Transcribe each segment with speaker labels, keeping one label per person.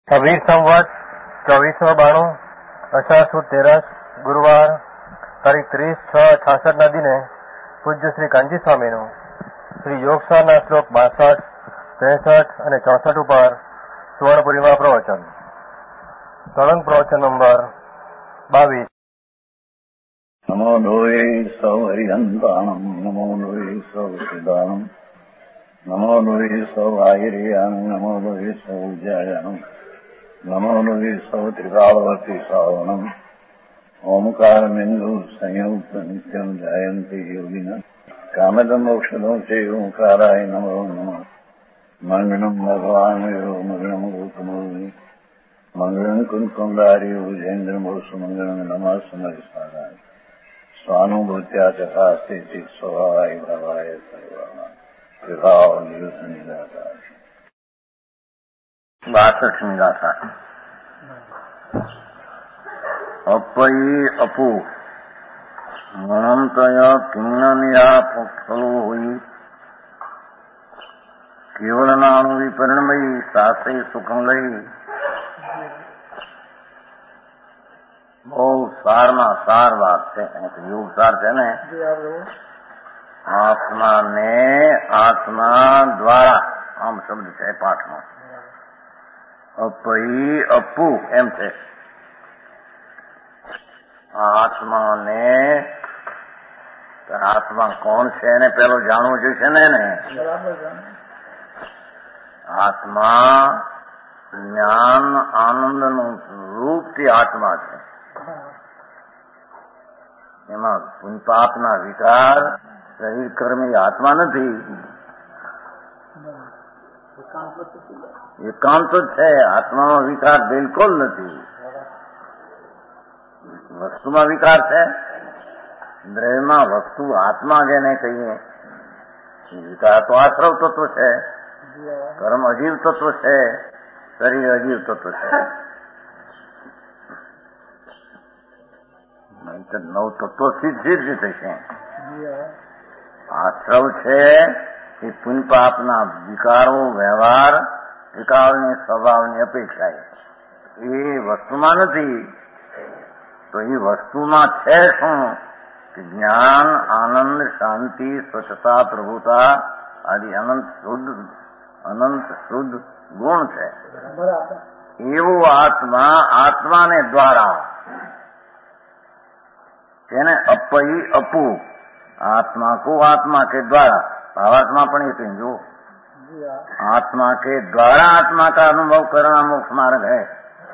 Speaker 1: કબીર સંવત 2492 અષાઢ સુદ તેરસ ગુરુવાર તારીખ 30/6/66 દિને પૂજ્ય શ્રી કાંજી સ્વામીનું શ્રી યોગસારના શ્લોક 62, 63 અને 64 ઉપર સુવર્ણપુરીમાં પ્રવચન. સળંગ પ્રવચન નંબર 22.
Speaker 2: નમો લોહે સૌ હરિહંતાણમ નમો લોહે સૌ સિદ્ધાણમ નમો લોહે સૌ આયર્યાણમ નમો લોહે સૌ જયાણમ નમો લોહે સૌ ત્રિકાળવર્તી શ્રાવણમ ઓમકારમિંદુ સંયુક્ત નિત્યમ જાયંતી યોગિના કામદમ મોક્ષદો છે ઓંકારાય નમો નમઃ. મંગળમ ભગવાન મંગળમ ગોતમોહિ મંગળમ કુંકુંડારી વિજેન્દ્રમોસુ મંગળમ નમઃ સમયસારાય સ્વાનુભૂત્યા ચકાસ્તે સ્વભાવાય ભાવાય સર્વા વિભાવ નિયુસની ગાથા. 62મી ગાથા. અપયી અપુ મનંતય કિન્નનિયા ફલો હોઈ કેવળનાનું વિપરિણમયી સાસે સુખમ લઈ. બહુ સારમાં સાર વાત છે. યોગ સાર છે ને, આત્માને આત્મા દ્વારા આમ શબ્દ છે પાઠમાં. અપયી અપુ એમ છે. આત્માને આત્મા કોણ છે એને પેલો જાણવું જોઈશે ને. આત્મા જ્ઞાન આનંદનું રૂપથી આત્મા છે. એમાં પુણ્યપાપના વિકાર શરીર કર્મી આત્મા નથી. એકાંત છે. આત્મામાં વિકાર બિલકુલ નથી. વસ્તુમાં વિકાર છે. દ્રવ્યમાં વસ્તુ આત્મા જેને કહીએ વિકાર તો આશ્રવ તત્વ છે. કર્મ અજીવ તત્વ છે. શરીર અજીવ તત્વ છે. 9 તત્વોથી જ થશે. આશ્રવ છે એ પુણ્યપાપના વિકારો વ્યવહાર વિકારની સ્વભાવની અપેક્ષા એ વસ્તુમાં નથી. તો એ વસ્તુમાં છે શું કે જ્ઞાન આનંદ શાંતિ સ્વચ્છતા પ્રભુતા આદિ અનંત શુદ્ધ ગુણ છે. એવું આત્માને દ્વારા જેને अपयी अपू आत्मा को आत्मा के द्वारा भावात्मा पण ये जो आत्मा के द्वारा आत्मा का अनुभव करना मोक्ष मार्ग है.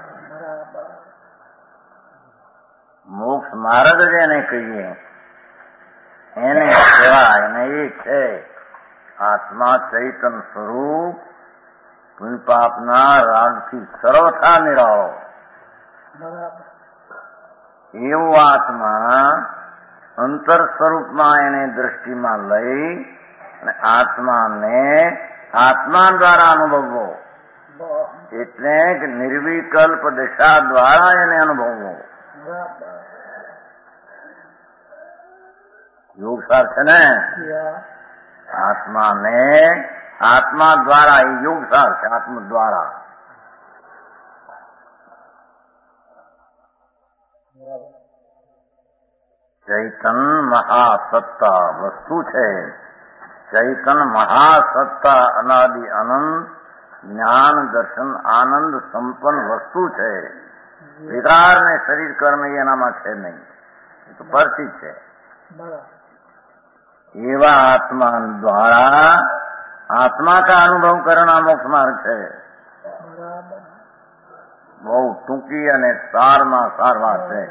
Speaker 2: मोक्ष मार्ग જેને કહીએ એને કહેવાય ને એ છે આત્મા ચૈતન સ્વરૂપ પુણ્યપાપના રાગથી સર્વથા નિરાળો. એવું આત્મા અંતર સ્વરૂપમાં એને દ્રષ્ટિમાં લઈ અને આત્માને આત્મા દ્વારા અનુભવવો એટલે કે નિર્વિકલ્પ દિશા દ્વારા એને અનુભવવો. યોગ સાર છે ને. આત્માને આત્મા દ્વારા એ યોગ સાર છે. આત્મ દ્વારા ચૈતન મહાસત્તા વસ્તુ છે. ચૈતન મહાસત્તા અનાદિ અનંત જ્ઞાન દર્શન આનંદ સંપન્ન વસ્તુ છે. વિકાર ને શરીર કર્મ એનામાં છે નહીં. એ તો પરથી છે. એવા આત્મા દ્વારા આત્મા કા અનુભવ કરના મોક્ષ માર્ગ છે. બહુ ટૂંકી અને સારમાં સાર વાત છે.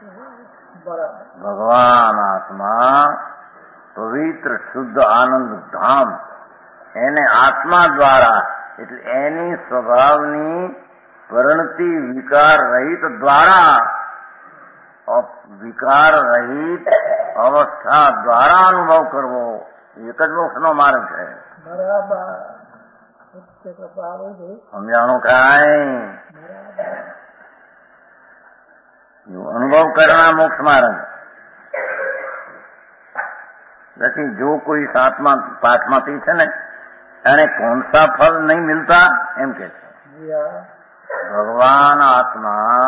Speaker 2: ભગવાન આત્મા પવિત્ર શુદ્ધ આનંદ ધામ એને આત્મા દ્વારા એટલે એની સ્વભાવની પરિણતિ વિકાર રહિત દ્વારા વિકાર રહિત અવસ્થા દ્વારા અનુભવ કરવો એક જ મોક્ષનો માર્ગ છે. સમજાણું કાંઈ अनुभव करना मोक्ष मार्ग. लेकिन जो कोई सातमा पाठमाती है ने એને कौन सा फल नहीं मिलता एम के ભગવાન આત્મા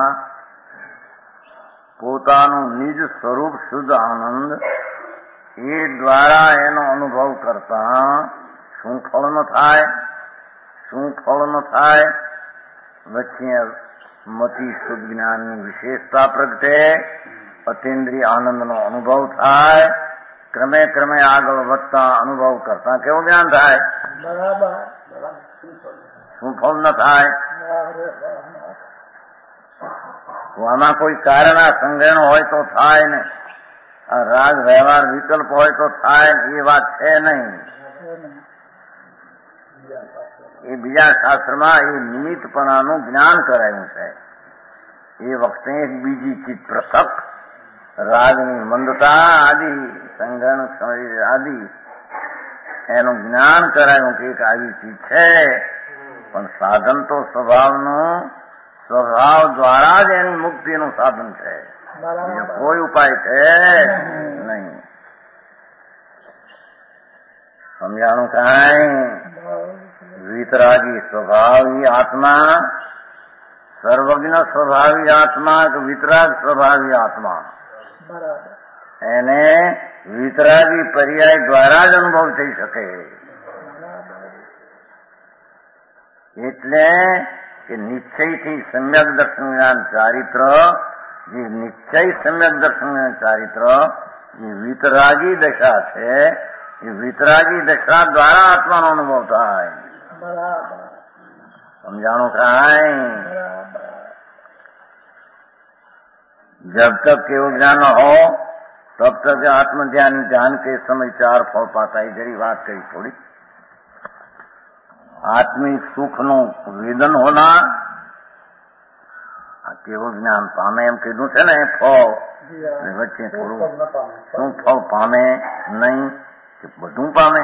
Speaker 2: પોતાનું નિજ સ્વરૂપ શુદ્ધ આનંદ એ દ્વારા એનો અનુભવ કરતા શું ફળ ન થાય? શું ફળ ન થાય? વચ્ચે મતિ શુદ્ધ જ્ઞાનની વિશેષતા પ્રગટે, અતિન્દ્રિય આનંદનો અનુભવ થાય. ક્રમે ક્રમે આગળ વધતા અનુભવ કરતા કેવું જ્ઞાન થાય? શું ફળ ન થાય? આમાં કોઈ કારણા સંગ્રહ હોય તો થાય ને, આ રાગ વ્યવહાર વિકલ્પ હોય તો થાય ને, એ વાત છે નહીં. એ બીજા શાસ્ત્રમાં એ નિમિત્તપણાનું જ્ઞાન કરાયું છે. એ વખતે એક બીજી ચીજ પૃથક રાગની મંદતા આદિ સંગણ આદિ એનું જ્ઞાન કરાયું કે એક આવી ચીજ છે. પણ સાધન તો સ્વભાવ દ્વારા જ એની મુક્તિનું સાધન છે. કોઈ ઉપાય છે નહીં. સમજાણું કાંઈ? વિતરાગી સ્વભાવી આત્મા, સર્વજ્ઞ સ્વભાવી આત્મા કે વિતરાગ સ્વભાવી આત્મા, એને વિતરાગી પર્યાય દ્વારા જ અનુભવ થઈ શકે. એટલે કે નિશ્ચયથી સમ્યક દર્શન જ્ઞાન ચારિત્ર, જે નિશ્ચય સમ્યક દર્શન જ્ઞાન ચારિત્ર એ વિતરાગી દશા છે. એ વિતરાગી દશા દ્વારા આત્માનો અનુભવ થાય. સમજાણું કાંઈ? जब तक केवल ज्ञान हो तब तक आत्मज्ञान ज्ञान के समय 4 फल पाता है. जरी बात कही थोड़ी. आत्मिक सुख नो वेदन होना, केवल ज्ञान पामे एम कीधुं छे ने फल वच्चे थोड़ું શું ફળ પામે નહીં કે બધું પામે?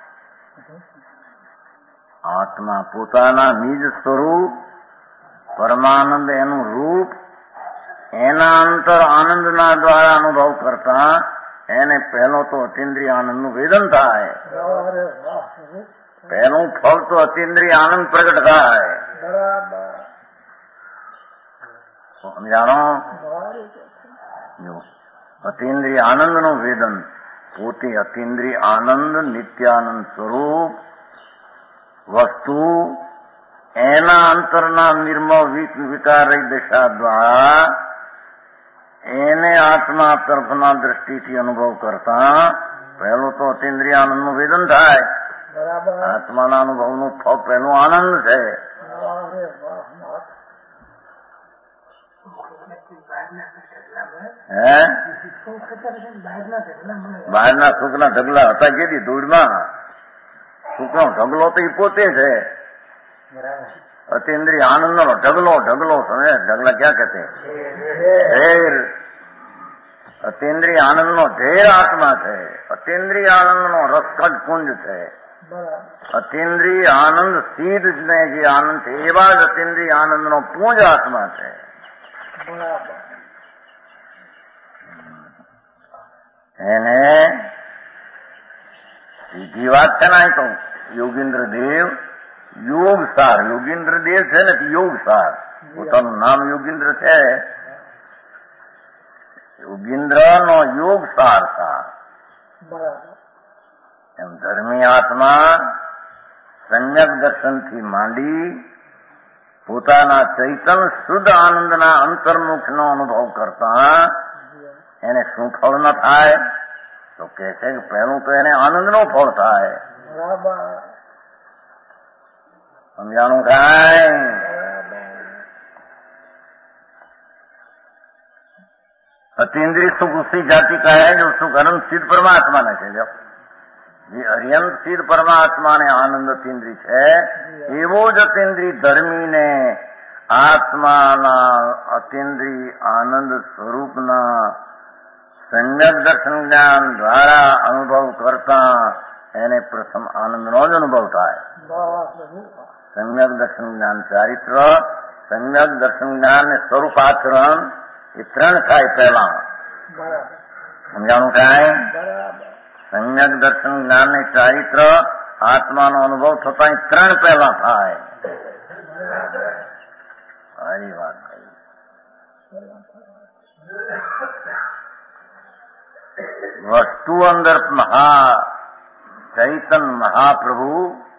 Speaker 2: આત્મા પોતાના નિજ સ્વરૂપ પરમાનંદ એનું રૂપ એના અંતર આનંદના દ્વારા અનુભવ કરતા એને પહેલો તો અતિન્દ્રિય આનંદનું વેદન થાય. પહેલું ફળ તો અતિન્દ્રિય આનંદ પ્રગટ થાય. સમજાણો? અતિન્દ્રિય આનંદનું વેદન પોતે અતિન્દ્રિય આનંદ નિત્યાનંદ સ્વરૂપ વસ્તુ એના અંતરના નિર્મળ વિકારી દશા દ્વારા એને આત્મા તરફના દ્રષ્ટિથી અનુભવ કરતા પહેલું તો અતિન્દ્રિય આનંદનું વેદન થાય. આત્માના અનુભવનું ફળ પહેલું આનંદ છે. હે બહારના સુખના ઢગલા હતા કેદી ધૂળમાં? સુખનો ઢગલો તો એ પોતે છે. અતિન્દ્રિય આનંદ નો ઢગલો સમજે? ઢગલા ક્યાં કહેતે? ઢેર. અતિન્દ્રિય આનંદ નો ઢેર આત્મા છે. અતિન્દ્રિય આનંદ નો રસખદ કુંજ છે. અતિન્દ્રિય આનંદ સીધ જ ને જે આનંદ છે એવા જ અતિન્દ્રિય આનંદ નો પૂંજ આત્મા છે. એને સીધી વાત છે ને તો યોગેન્દ્ર દેવ યોગસાર, યોગેન્દ્ર દેવ છે ને યોગસાર, પોતાનું નામ યોગેન્દ્ર છે. યોગેન્દ્ર નો યોગસાર સાર. એમ ધર્મી આત્મા સમ્યક દર્શનથી માંડી પોતાના ચૈતન શુદ્ધ આનંદના અંતર્મુખનો અનુભવ કરતા એને શું ફળ ન થાય? તો કે છે કે પહેલું તો એને આનંદનું ફળ થાય. સમજાણું કાંઈ? अतीन्द्रिय सुख उसी जाति का है जो सुख अनंत सिद्ध परमात्मा ने છે. જો જે અર્યંત સિદ્ધ પરમાત્મા ને આનંદ અતીન્દ્રિય છે એવો જ અતીન્દ્રિય ધર્મીને આત્માના અતીન્દ્રિય આનંદ સ્વરૂપના સમ્યક દર્શન જ્ઞાન દ્વારા અનુભવ કરતા એને પ્રથમ આનંદનો જ અનુભવ થાય. સમ્યક દર્શન જ્ઞાન ચારિત્ર, સમ્યક દર્શન જ્ઞાન ને સ્વરૂપાચરણ એ 3 થાય પહેલા. સમજાણું કાંઈ? સમ્યક દર્શન જ્ઞાન ને ચારિત્ર આત્માનો અનુભવ થતા 3 પહેલા થાય. સારી વાત કહી. વસ્તુ અંદર ચૈતન મહાપ્રભુ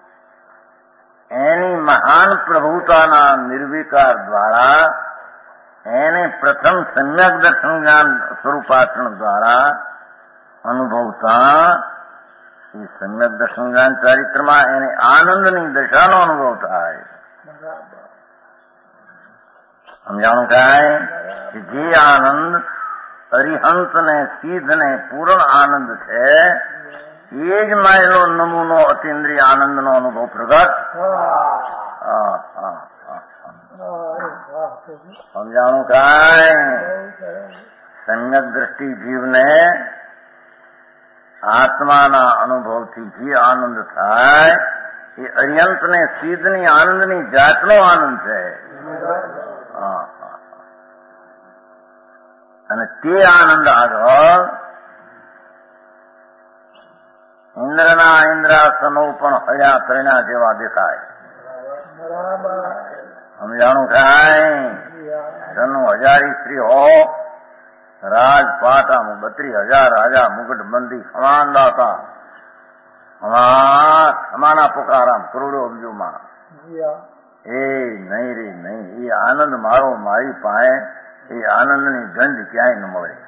Speaker 2: એની મહાન પ્રભુતાના નિર્વિકાર દ્વારા એને પ્રથમ સમ્યક દર્શન જ્ઞાન સ્વરૂપાચરણ દ્વારા અનુભવતા એ સમ્યક દર્શન જ્ઞાન ચારિત્રમાં એને આનંદની દશાનો અનુભવ થાય. સમજાણું કાંઈ કે જે આનંદ અરિહંત ને સિદ્ધ ને પૂર્ણ આનંદ છે એ જ માયનો નમૂનો અતિન્દ્રિય આનંદનો અનુભવ પ્રગટ. સમજાણું કાંઈ સમ્યક દ્રષ્ટિ જીવને આત્માના અનુભવથી જે આનંદ થાય એ અરિહંત ને સિદ્ધની આનંદની જાતનો આનંદ છે. અને તે આનંદ આગળ ઇન્દ્રના ઇન્દ્રાસનો પણ હયા તરણ્યા જેવા દેખાય. સમજાણું કાંઈ જન્મ 1000 સ્ત્રી હો રાજપાટામાં 32,000 રાજા મુગટ બંદી ખમાન દાતા ખમાના પુકારામ કરોડો અબજોમાં એ નહીં રે નહીં. એ આનંદ મારો મારી પાસે એ આનંદની ગંજ ક્યાંય ન મળે.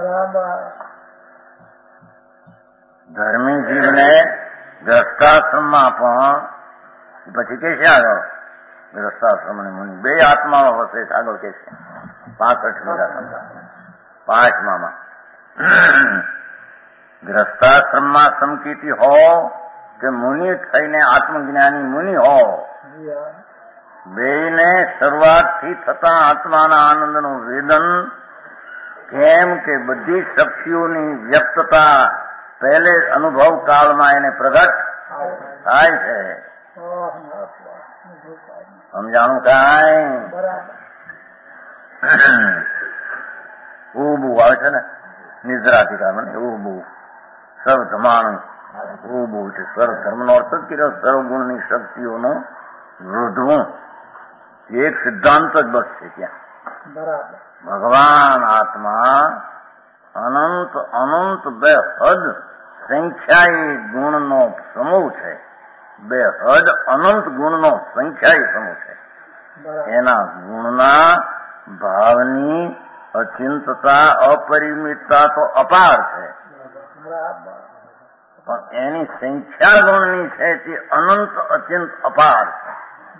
Speaker 2: ધર્મી જીવને ગ્રસ્તાશ્રમમાં પણ પછી કે છે આગળ ગ્રસ્તાશ્રમની મુનિ બે આત્મામાં વસે છે. આગળ કે છે 65 મીરા સંતા 5માં ગ્રસ્તાશ્રમમાં સમકીતી હો કે મુનિ થઈને આત્મજ્ઞાની મુનિ હો બેને શરૂઆતથી થતા આત્માના આનંદનું વેદન કેમ કે બધી શક્તિઓની વ્યક્તતા પહેલે અનુભવ કાળમાં એને પ્રગટ થાય છે. સમજાણું કાંઈ ઉભું આવે છે ને નિદ્રાધિકારમાં ઉભું સર્વ ધમાણું ઉભું છે. સર્વ ધર્મનો અર્થ જ કર્યો સર્વગુણની શક્તિઓનું વૃદ્ધવું એક સિદ્ધાંત જ બસ છે ત્યાં. ભગવાન આત્મા અનંત અનંત બે હદ સંખ્યાયી ગુણનો સમૂહ છે. બે હદ અનંત ગુણનો સંખ્યાયી સમૂહ છે. એના ગુણના ભાવની અચિંતતા અપરિમિતતા તો અપાર છે પણ એની સંખ્યા ગુણની છે તે અનંત અચિંત અપાર છે.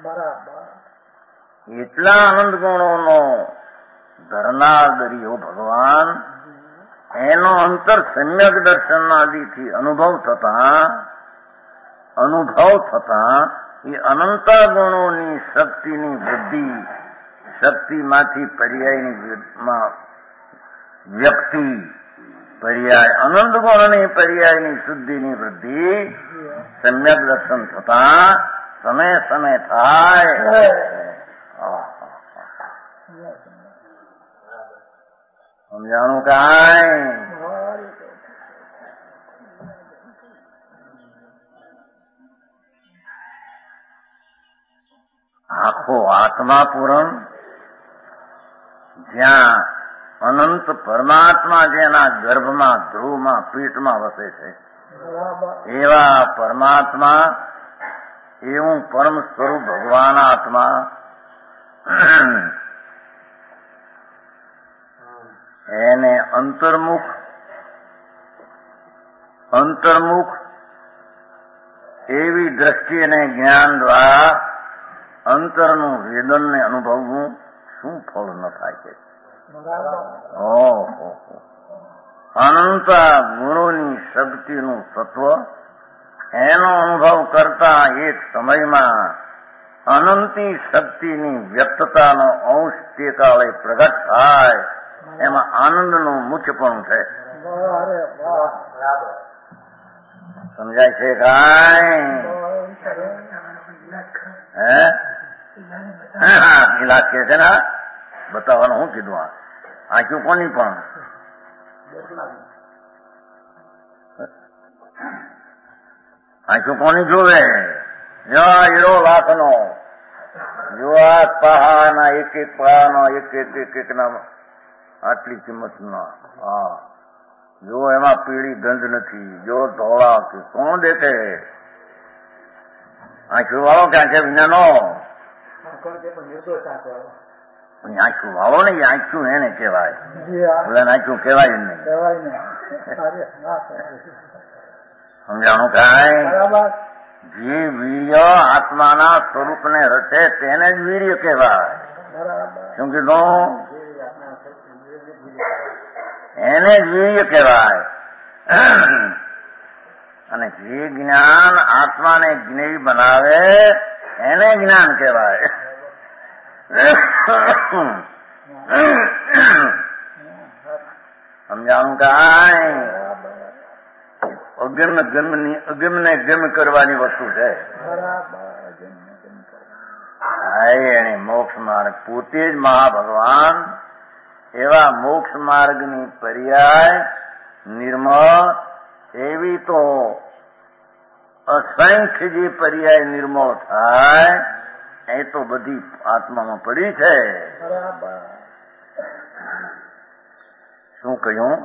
Speaker 2: એટલા અનંત ગુણોનો ધરનાર દરિયો ભગવાન એનો અંતર સમ્યક દર્શન આદિથી અનુભવ થતા એ અનંત ગુણોની શક્તિની વૃદ્ધિ શક્તિમાંથી પર્યાયની વ્યક્તિ પર્યાય અનંત ગુણની પર્યાયની શુદ્ધિની વૃદ્ધિ સમ્યક દર્શન થતા સમય થાય. સમજાણું કાંઈ આખો આત્મા પૂરણ જ્યાં અનંત પરમાત્મા જેના ગર્ભમાં ધ્રુવમાં પીઠમાં વસે છે એવા પરમાત્મા એવું પરમ સ્વરૂપ ભગવાન આત્મા એને અંતર્મુખ એવી દ્રષ્ટિ અને જ્ઞાન દ્વારા અંતરનું વેદનને અનુભવવું શું ફળ ન થાય છે. અનંત ગુણોની શક્તિનું તત્વ એનો અનુભવ કરતા એક સમયમાં અનંતી શક્તિની વ્યક્તતાનો અંશ તે કાળે પ્રગટ થાય એમાં આનંદનું મુખ્યપણું છે. સમજાય છે કાંઈ? ઇલાજ કે છે ને બતાવવાનું હું કીધું આંખ્યું કોની પણ આંખ્યું કોની જોવે હીરો લાખનો જો આ પહાના એક એક પહાનો એક ના આટલી કિંમત ના. હા, જો એમાં પીળી ગંધ નથી, જો ધોળા કે કોણ દેખે? આંખું વાળો ક્યાં છે વિનાનો? આંખું વાળો ને આંખું એને કહેવાય, આંખું કહેવાય જ નહીં. સમજાણું કાંઈ? જે વીર્ય આત્માના સ્વરૂપને રચે તેને જ વીર્ય કહેવાય. શું કીધું? એને જ વીર્ય કહેવાય. અને જે જ્ઞાન આત્માને જ્ઞેય બનાવે એને જ્ઞાન કહેવાય. સમજાણું કાંઈ? અગમને ગમ કરવાની વસ્તુ છે. એને મોક્ષ માર્ગ પોતે જ મહાભગવાન એવા મોક્ષ માર્ગની પર્યાય નિર્મળ એવી તો અસંખ્ય જે પર્યાય નિર્મળ થાય એ તો બધી આત્મામાં પડી છે. શું કહ્યું?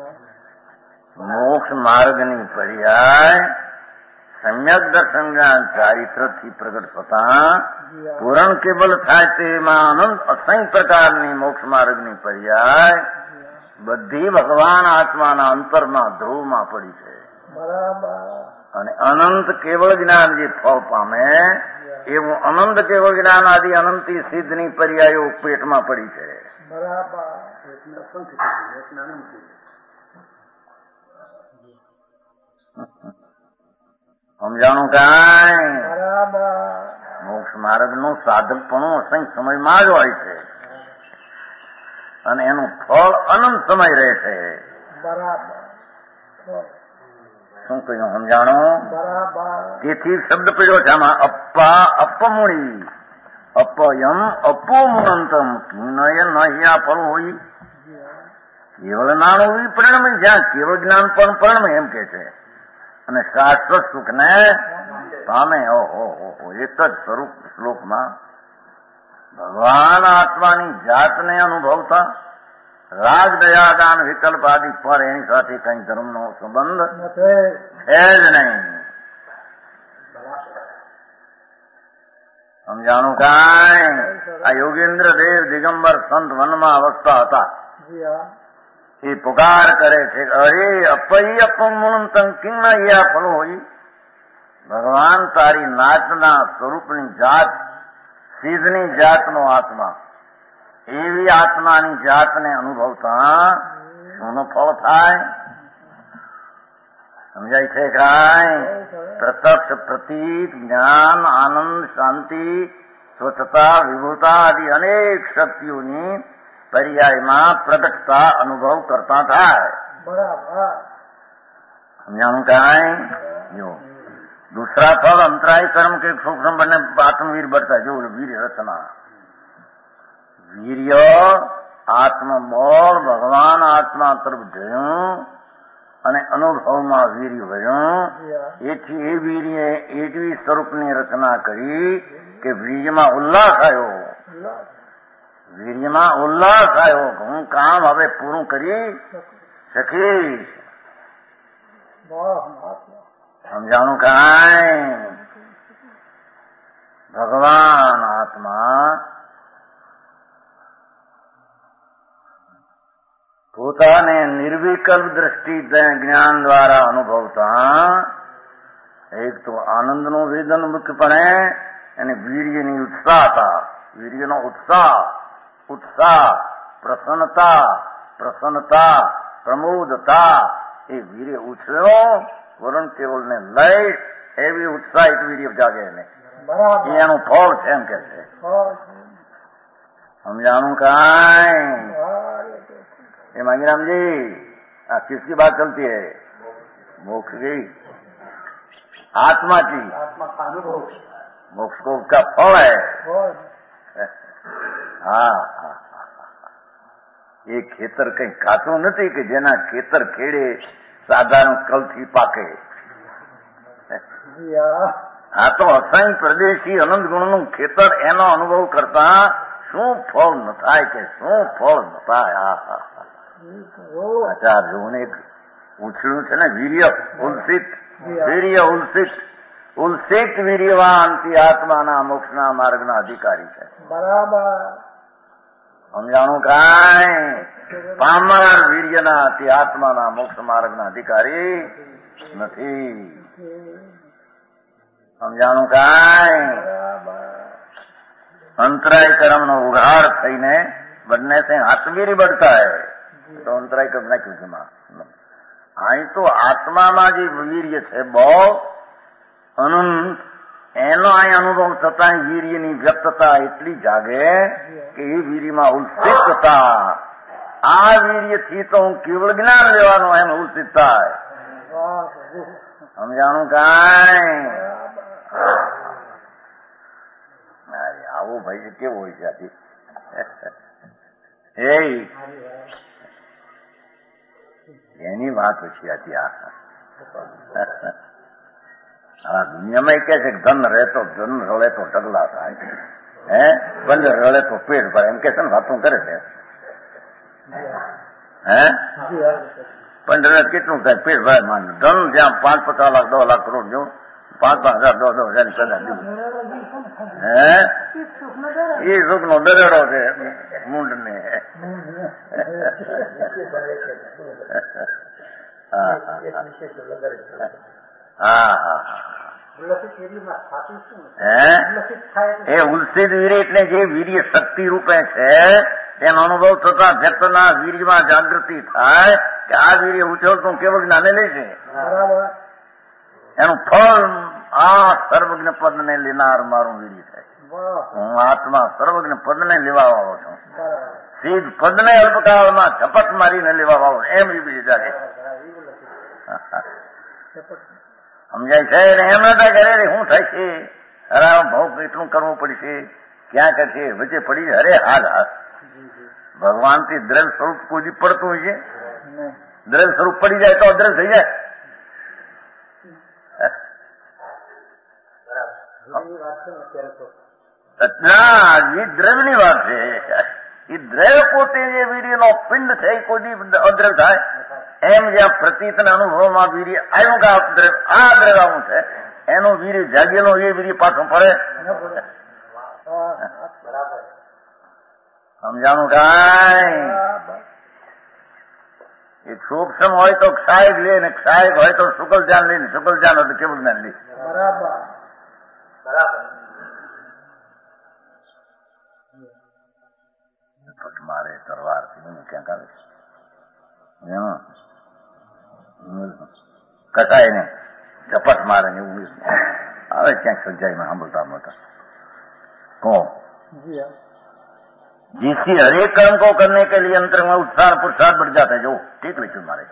Speaker 2: મોક્ષ માર્ગની પર્યાય સમ્યક દર્શન જ્ઞાન ચારિત્રથી પ્રગટ થતા પૂરણ કેવલ થાય તેમાં અનંત અસંખ્ય પ્રકારની મોક્ષ માર્ગની પર્યાય બધી ભગવાન આત્માના અંતરમાં ધ્રુવમાં પડી છે. અને અનંત કેવળ જ્ઞાન જે ફળ પામે એવું અનંત કેવળ જ્ઞાન આદિ અનંતી સિદ્ધની પર્યાયો પેટમાં પડી છે. સમજાણું કાંઈ? મોક્ષ માર્ગ નું સાધકપણું અસંખ્ય સમયમાં જ હોય છે અને એનું ફળ અનંત સમય રહે છે. શું કહ્યું? સમજાણું? તેથી શબ્દ પડ્યો છે આમાં અપ્પા અપમુણી અપયમ અપોમુનંતમ કિનય નહ્યા ફળ હોય. કેવળ નાણું પરિણમે જ્યાં કેવળ જ્ઞાન પણ પરિણમે એમ કે છે અને શાશ્વત સુખ ને પામે. ઓહો એક જ સ્વરૂપ શ્લોકમાં ભગવાન આત્માની જાતને અનુભવતા રાગ દયાદાન વિકલ્પ આદિ પર એની સાથે કઈ ધર્મનો સંબંધ છે જ નહીં. સમજાણું કાંઈ? આ યોગેન્દ્ર દેવ દિગંબર સંત વનમાં અવસ્થા હતા. એ પુકાર કરે છે અરે અપઈ અપમુનંતં કિન્નયા ફળ હોય. ભગવાન તારી નાચના સ્વરૂપની જાત સિદ્ધની જાતનો આત્મા એવી આત્માની જાતને અનુભવતા શુંનું ફળ થાય? સમજાય છે કાંઈ? પ્રત્યક્ષ પ્રતીત જ્ઞાન આનંદ શાંતિ સ્વચ્છતા વિભુતા આદિ અનેક શક્તિઓની પર્યાયમાં પ્રગટતા અનુભવ કરતા થાય. સમજાણું કાંઈ? જો दूसरा फल अंतराय कर्म के सूक्ष्म बनने आत्मवीर बढ़ता है. जो वीर रचना वीर्य આત્મબળ ભગવાન આત્મા તરફ જયું અને અનુભવમાં વીર્ય વળ્યું. એથી એ વીર્ય એટલી સ્વરૂપની રચના કરી કે વીર્યમાં ઉલ્લાસ આવ્યો. વીર્યમાં ઉલ્લાસ આવ્યો. હું કામ હવે પૂરું કરી શકીશ. સમજાણું કાંઈ? ભગવાન આત્મા પોતાને નિર્વિકલ્પ દ્રષ્ટિ જ્ઞાન દ્વારા અનુભવતા એક તો આનંદનું વેદન મુખ્યપણે અને વીર્યની ઉત્સાહતા. વીર્યનો ઉત્સાહ પ્રસન્નતા પ્રમોદતા એ વીર્ય ઉછળ્યો વરુણ કેવળને લઈ એવી ઉત્સાહિત વીર્ય જાગે ને એનું ફળ છે એમ કે છે. સમજાણું કાંઈ? ये मांगीराम जी किसकी बात चलती है? मोक्ष की, आत्मा की. मोक्ष को उसका फल है. હા એ ખેતર કઈ કાચું નથી કે જેના ખેતર ખેડે સાધારણ કલથી પાકે. આ તો અસંખ્ય પ્રદેશી અનંત ગુણનું ખેતર, એનો અનુભવ કરતા શું ફળ ન થાય કે શું ફળ ન થાય. આચાર્યોને એક ઉછળ્યું છે ને, વીર્ય ઉલ્સિત, વીર્ય ઉલ્સિત, ઉલ્સિત વીર્યવાન તે આત્માના મોક્ષના માર્ગના અધિકારી છે.
Speaker 3: બરાબર.
Speaker 2: સમજાણું કાંઈ? પામર વીર્યના તે આત્માના મોક્ષ માર્ગના અધિકારી નથી. સમજાણું કાંઈ? अंतराय कर्म नो उघाड़ थईने बनने से आत्मवीर बढ़ता है. तो अंतराय कर्म ना क्यों मां आई तो આત્મામાં જે વીર્ય છે બહુ અનંત, એનો અહીં અનુભવ થતા વીર્યની વ્યક્તતા એટલી જાગે કે એ વીર્યમાં ઉલ્સિતતા. આ વીર્યથી તો હું કેવળ જ્ઞાન લેવાનું એમ ઉલ્સિત થાય. સમજાણું કાંઈ? આવો ભાઈ કેવો હોય છે આથી? એની વાત છે આથી. આ દુનિયામાં કે છે કે ધન રહે તો ધન રળે તો ઢગલા થાય, બંધ રળે તો પેટ ભરે, એમ કે છે ને, વાતો કરે છે. પણ કેટલું થાય? પેટ ભરાય માન. ધન જ્યાં 5-50 લાખ 10 લાખ કરોડ જો 5,000 10,000 ની સદા દીધું. એ સુખ નો દરેડો છે મૂંડ ને. એ ઉલ્સિત વીર્ય એટલે જે વીર્ય શક્તિ રૂપે છે એનો અનુભવ થતા વ્યક્તના વીર્યમાં જાગૃતિ થાય કે આ વીર્ય ઉછળતું કેવળ જ્ઞાને લે છે. એનું ફળ આ સર્વજ્ઞ પદ ને લેનાર મારું વીર્ય છે. હું આત્મા સર્વજ્ઞ પદ ને લેવા વાળો છું. સીધ પદ ને અલ્પકાળમાં ઝપટ મારીને લેવા વાળો, એમ એ બીજી જાગે. સમજાય છે? એમ નતા કરે શું થાય છે? અરે ભાવ એટલું કરવું પડશે, ક્યાં કરશે? વચ્ચે પડી જાય. અરે હાલ ભગવાન થી દ્રવ્ય સ્વરૂપ કોઈ પડતું હોય છે? દ્રવ્ય સ્વરૂપ પડી જાય તો અદ્રવ્ય થઈ જાય. ના, એ દ્રવ્યની વાત છે. એ દ્રવ્ય પોતે જે વીર્યનો પિંડ છે એ કોઈ અદ્રવ્ય થાય. એમ જ્યાં પ્રતીતના અનુભવમાં વીર્ય આવ્યું કે આ દ્રવ્ય આવું છે, એનું વીર્ય જાગેલો એ વીર્ય પાછું પડે. સમજાણું કાંઈ? એ સૂક્ષ્મ હોય તો ક્ષાયક લે ને ક્ષાયક હોય તો શુકલ ધ્યાન લે ને શુકલ ધ્યાન હોય તો કેવું જ્ઞાન લે. મારે તરવાર ક્યાંક આવે કટાય ને ઝપટ મારે ને એવું આવે ક્યાંક સજાઈમાં સાંભળતા મળતા. तो जिसकी हरेक कर्म को करने के लिए अंतर में उत्साह पुरुषार्थ बढ़ जाता है. जो ठीक लिखित मारे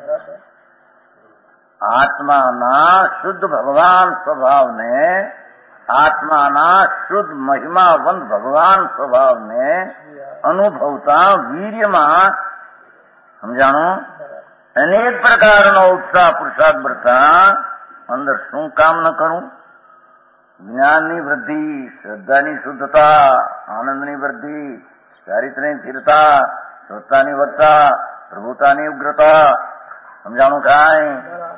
Speaker 2: आत्माना शुद्ध भगवान स्वभावने, आत्माना शुद्ध महिमावंत भगवान स्वभावने અનુભવતા વીર્યમાં સમજાણું અનેક પ્રકારનો ઉત્સાહ પુરુષાર્થ बढ़ता અંદર શું કામ ન કરું? જ્ઞાનની વૃદ્ધિ, શ્રદ્ધાની શુદ્ધતા, આનંદની વૃદ્ધિ, ચારિત્ર્યની સ્થિરતા, શ્રદ્ધાની વધતા, પ્રભુતાની ઉગ્રતા. સમજાણું કાંઈ?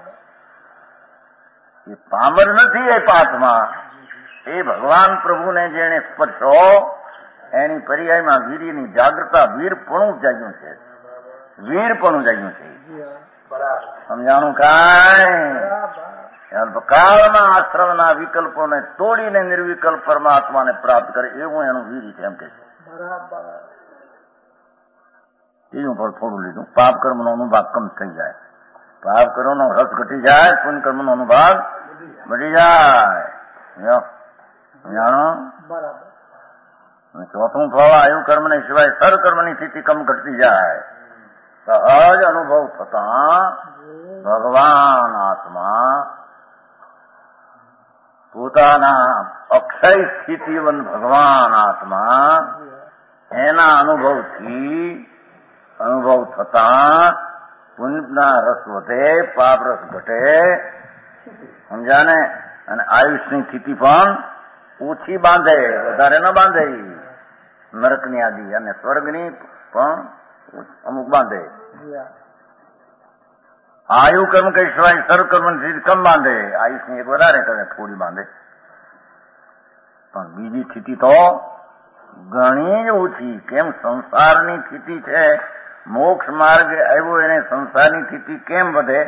Speaker 2: એ પામર નથી. એ પાથમાં એ ભગવાન પ્રભુને જેને સ્પર્શો એની પર્યાયમાં વીર્યની જાગ્રતા, વીરપણું જાગ્યું છે. વીરપણું જાગ્યું છે. સમજાણું કાંઈ? અલ્પકાળના આશ્રમના વિકલ્પોને તોડીને નિર્વિકલ્પ પરમાત્માને પ્રાપ્ત કરે એવું એનું વીર્ય છે. એમ કે છે. એનું પર થોડું લીધું. પાપ કર્મનો અનુભાગ કમ થઈ જાય, પાપ કર્મનો રસ ઘટી જાય, પુણ્ય કર્મનો અનુભાગ વધી જાય. જાણો? ચોથું ફળ આયુ કર્મને સિવાય સર્વકર્મની સ્થિતિ કમ ઘટતી જાય. સહજ અનુભવ થતા ભગવાન આત્મા પોતાના અક્ષય સ્થિતિવંત ભગવાન આત્મા એના અનુભવ થતા પુણ્યના રસ વધે, પાપ રસ ઘટે. સમજાને? અને આયુષની સ્થિતિ પણ ઓછી બાંધે, વધારે ન બાંધે. નરકની આદિ અને સ્વર્ગની પણ અમુક બાંધે. આયુ કર્મ કહેવાય, સર્વકર્મની સ્થિતિ કમ બાંધે. આયુષની એક વધારે કરે, થોડી બાંધે. પણ બીજી સ્થિતિ તો ઘણી જ ઓછી. કેમ? સંસારની સ્થિતિ છે, મોક્ષ માર્ગ આવ્યો એને સંસારની સ્થિતિ કેમ વધે?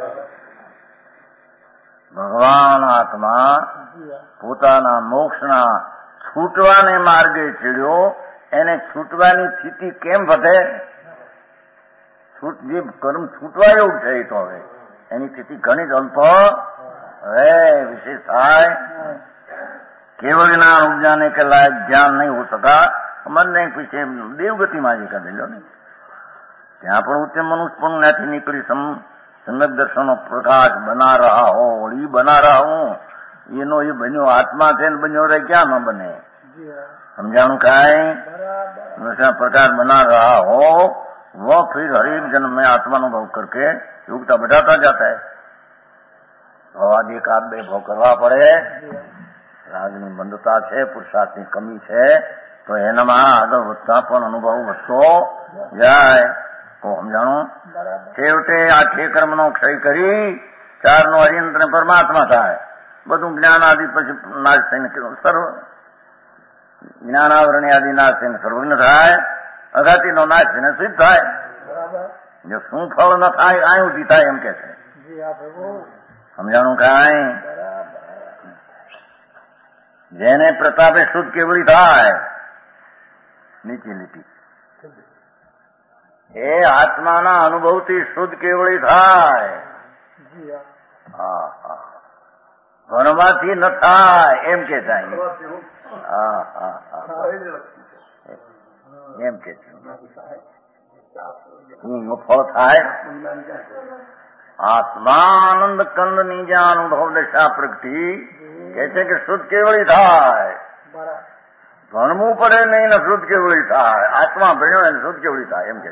Speaker 2: ભગવાન આત્મા પોતાના મોક્ષના છૂટવાને માર્ગે ચડ્યો, એને છૂટવાની સ્થિતિ કેમ વધે? જે કર્મ છૂટવા એવું છે એ તો હવે એની સ્થિતિ ઘણી જ અલ્પ હવે વિશેષ થાય. केवल ज्ञान उपजाने के लायक ज्ञान नहीं हो सका, मन ने पीछे देवगति में जी कर दिलो ने ત્યાં પણ ઉચ્ચ મનુષ્ય પણ ત્યાંથી નીકળી સંગત દર્શનનો પ્રકાશ બના રહા હો. એ બના રહા હું એનો એ બન્યો આત્મા છે ને બન્યો રહે, ક્યાં ન બને? સમજાણું કાંઈ? प्रकाश बना रहा हो वो फिर हर एक जन्म में आत्मानुभव करके युक्ता बढ़ाता जाता है. ભવાદી એકાદ બે ભાવ કરવા પડે. રાગની બંધતા છે, પુરુષાર્થની કમી છે, તો એનામાં આગળ વધતા પણ અનુભવ વધતો જાય. તો સમજાણું? છેવટે આ 6 કર્મનો ક્ષય કરી 4નો હરિયંત્ર પરમાત્મા થાય. બધું જ્ઞાન આદિ પછી નાશ થઈને સર્વ જ્ઞાનાવરણી આદિ નાશ થઈને સર્વજ્ઞ થાય. અઘાતીનો નાશ થઈને સિદ્ધ થાય. જો શું ફળ ન થાય આ ઉધી થાય એમ કે છે. સમજાણું કાંઈ? જેને પ્રતાપે શુદ્ધ કેવળી થાય નીચી લીટી એ આત્માના અનુભવથી શુદ્ધ કેવળી થાય. ભણવાથી ન થાય એમ કે થાય. એમ કે ફળ થાય. આત્માનંદ કંદ ની અનુભવ દશા પ્રગતિ કે છે કે શુદ્ધ કેવળી થાય. ભણવું પડે નહીં ને શુદ્ધ કેવળી થાય. આત્મા ભણ્યો ને શુદ્ધ કેવળી થાય એમ કે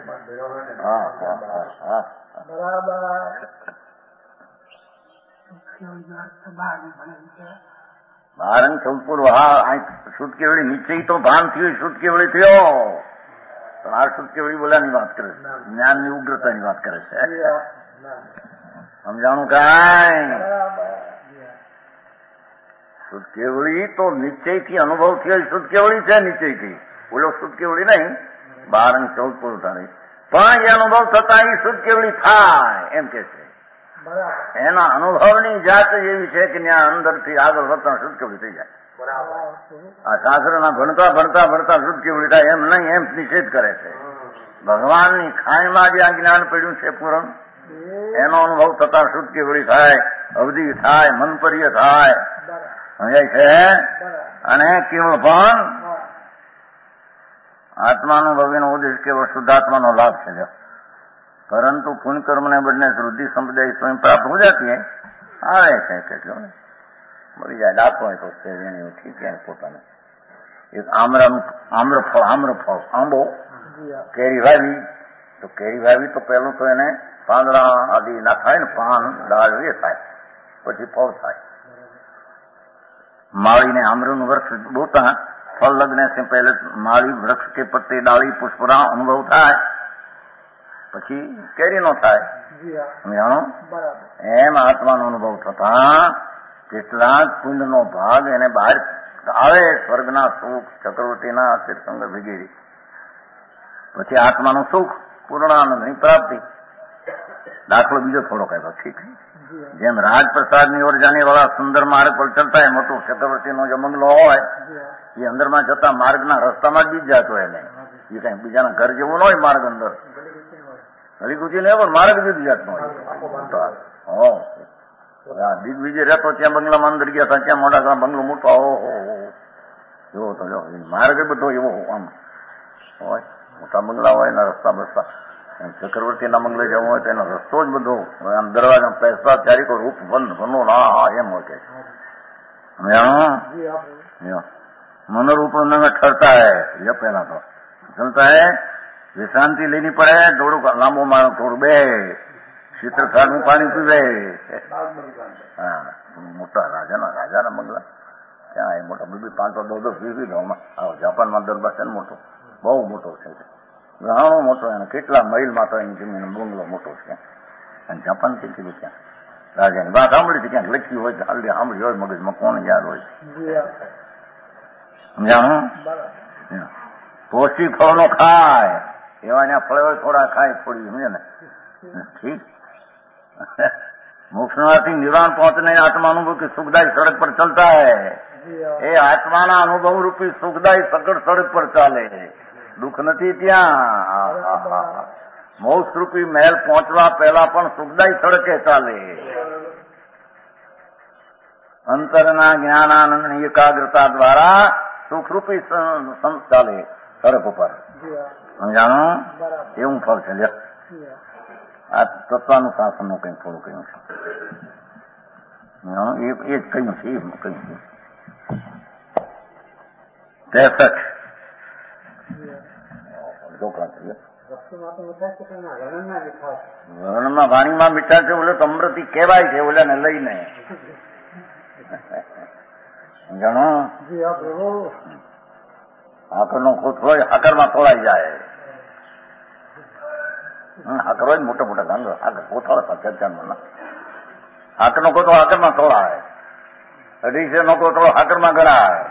Speaker 2: બારંગ ચૌદપુર શુદ્ધ કેવળી નીચે તો ભાન થયું, શુદ્ધ કેવળી થયો. પણ આ શુદ્ધ કેવળી બોલ્યાની વાત કરે છે, જ્ઞાનની ઉગ્રતાની વાત કરે છે. સમજાણું કાંઈ? શુદ્ધ કેવળી તો નીચેથી અનુભવ થયો શુદ્ધ કેવળી છે. નીચેથી બોલો શુદ્ધ કેવળી નહીં, બારંગ ચૌદપુર થાય પણ એ અનુભવ થતા એ શુદ્ધ કેવળી થાય એમ કે છે. એના અનુભવની જાત એવી છે કે ત્યાં અંદરથી આગળ વધતા શુદ્ધ કેવળી થઈ જાય. આ શાસ્ત્રના ભણતા ભણતા ભણતા શુદ્ધ કેવળી થાય એમ નહીં, એમ નિષેધ કરે છે. ભગવાનની ખાણમાં જે આ જ્ઞાન પડ્યું છે પૂરણ, એનો અનુભવ થતા શુદ્ધ કેવળી થાય, અવધિ થાય, મનપર્ય થાય છે. અને કેવળ પણ આત્માનો ભવ્યનો ઉદ્દેશ કેવળ શુદ્ધાત્માનો લાભ છે. परंतु पुण्य कर्म ने बढ़ने से वृद्धि संपदा स्वयं प्राप्त हो जाती है. आए છે કેટલો મળી જાય ડાકો હોય તો ઠીક છે. પોતાને એક આમ્રફળ આંબો કેરી વાવી તો કેરી વાવી તો પહેલું તો એને પાંદડા આદિ ના થાય ને, પાન ડાળ એ થાય, પછી ફળ થાય. माली ने आम्रनु वृक्ष बोता फल लगने से पहले माली वृक्ष के पत्ते डाली पुष्परा अनुभव थाय, પછી કેરી નો થાય. સમજાણો? એમ આત્માનો અનુભવ થતા કેટલાક પુણ્યનો ભાગ એને બહાર આવે, સ્વર્ગના સુખ, ચક્રવર્તીના તીર્થંકર વગેરે. પછી આત્માનું સુખ, પૂર્ણાનંદની પ્રાપ્તિ. દાખલો બીજો થોડો કહે ઠીક. જેમ રાજપ્રસાદની ઓર જાने वाला सुंदर मार्ग पर चलता है, मोटो चक्रवर्तीનો जो બંગલો હોય એ અંદરમાં જતા માર્ગના રસ્તામાં જ બીજ જતો હોય ને, એ કઈ બીજાના ઘર જેવું ન હોય. માર્ગ અંદર ગલી ગુજી નહીં પણ માર્ગ જુદી જાતનો હોય. દિગ્વિજય રહેતો ત્યાં બંગલામાં અંદર ગયા હતા, ત્યાં મોટા બંગલો મોટો એવો તો જો માર્ગ બધો એવો આમ હોય, મોટા બંગલા હોય એના રસ્તા બસ્તા. ચક્રવર્તીના બંગલે જવું હોય તો એનો રસ્તો જ બધો આમ દરવાજા પૈસા ચારી કો રૂપ બંધ બનો ના એમ હોય કે मनोरूप में ठरता है. यह पहला तो चलता है. विश्रांति लेनी पड़े, थोड़ू लांबो मारो, थोड़ू बे शीतल सार में पानी पीवे. हाँ મોટા રાજાના બંગલા ત્યાં એ મોટા બી 500, 10, 20 ગામમાં જાપાનમાં દરબાર છે ને મોટો, બહુ મોટો છે, ઘણો મોટો. એને કેટલા મહિલમાં તો એની જમીન બંગલો મોટો છે. અને જાપાન થી કીધું ત્યાં રાજાની વાત સાંભળી હતી, ક્યાંક લખ્યું હોય, હાલ સાંભળી હોય મગજમાં, કોણ યાદ હોય. સમજાણું? પોષી ફળનો ખાય એવા ત્યાં ફળે હોય થોડા ખાય થોડી, સમજે ને? ઠીક. મોક્ષનાથી નિર્વાણ પહોંચने आत्मा अनुभव की सुखदायी सड़क पर चलता है. એ આત્માના અનુભવ રૂપી સુખદાયી સડક પર ચાલે, દુઃખ નથી ત્યાં. મોક્ષ રૂપી મહેલ પહોંચવા પહેલા પણ સુખદાયી સડકે ચાલે. અંતરના જ્ઞાનાનંદની એકાગ્રતા દ્વારા સુખરૂપી ચાલે સડક ઉપર. સમજાણું? એવું ફળ છે. આ તત્વાનુશાસનનું કંઈક થોડું કહ્યું છે, એ જ કહ્યું છે, એ કહ્યું છે. 63 વર્ણમાં વાણીમાં મીઠા છે, ઓલે અમૃતિ કહેવાય છે ઓલાને લઈને. જાણો હાકરનો ખોટ હોય, હાકરમાં તોળાઈ જાય. હાકર હોય મોટા મોટા ગાંધો, હાકર કોથળા ચર્ચામાં, હાકરનો કોથળો હાકરમાં તોળાય, અઢીસેનો કોથળો હાકરમાં ગળાય.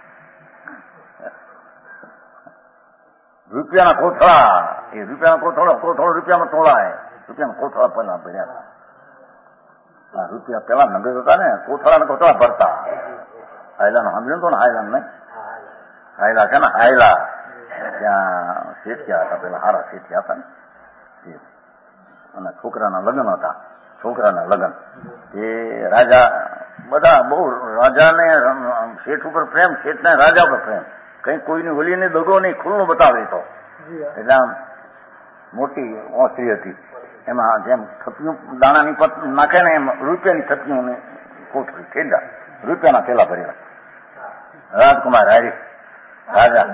Speaker 2: રૂપિયાના કોથળા, એ રૂપિયાના કોથળો રૂપિયામાં તોળાય. રૂપિયાના કોથળા પહેલા ભર્યા. રૂપિયા પેલા નગર હતા ને, કોથળા ભરતા. હાયલા સાંભળ્યું તો ને, હાયલા નહીં, હાયલા છે ને, હાયલા ત્યાં શેઠિયા હતા, પેલા હારા શેઠિયા હતા ને, અને છોકરાના લગ્ન એ રાજા, બધા બહુ રાજાને શેઠ ઉપર પ્રેમ, શેઠને રાજા ઉપર પ્રેમ, કઈ કોઈની હોલીને દગો નહીં, ખુલ્લું બતાવે તો. એટલે આમ મોટી ઓસરી હતી, એમાં જેમ થપ્યું દાણાની પત નાખે ને એમ રૂપિયાની થપ્યું કોઠરી ખેડા, રૂપિયાના થેલા ભરેલા. રાજકુમાર હારી રાજા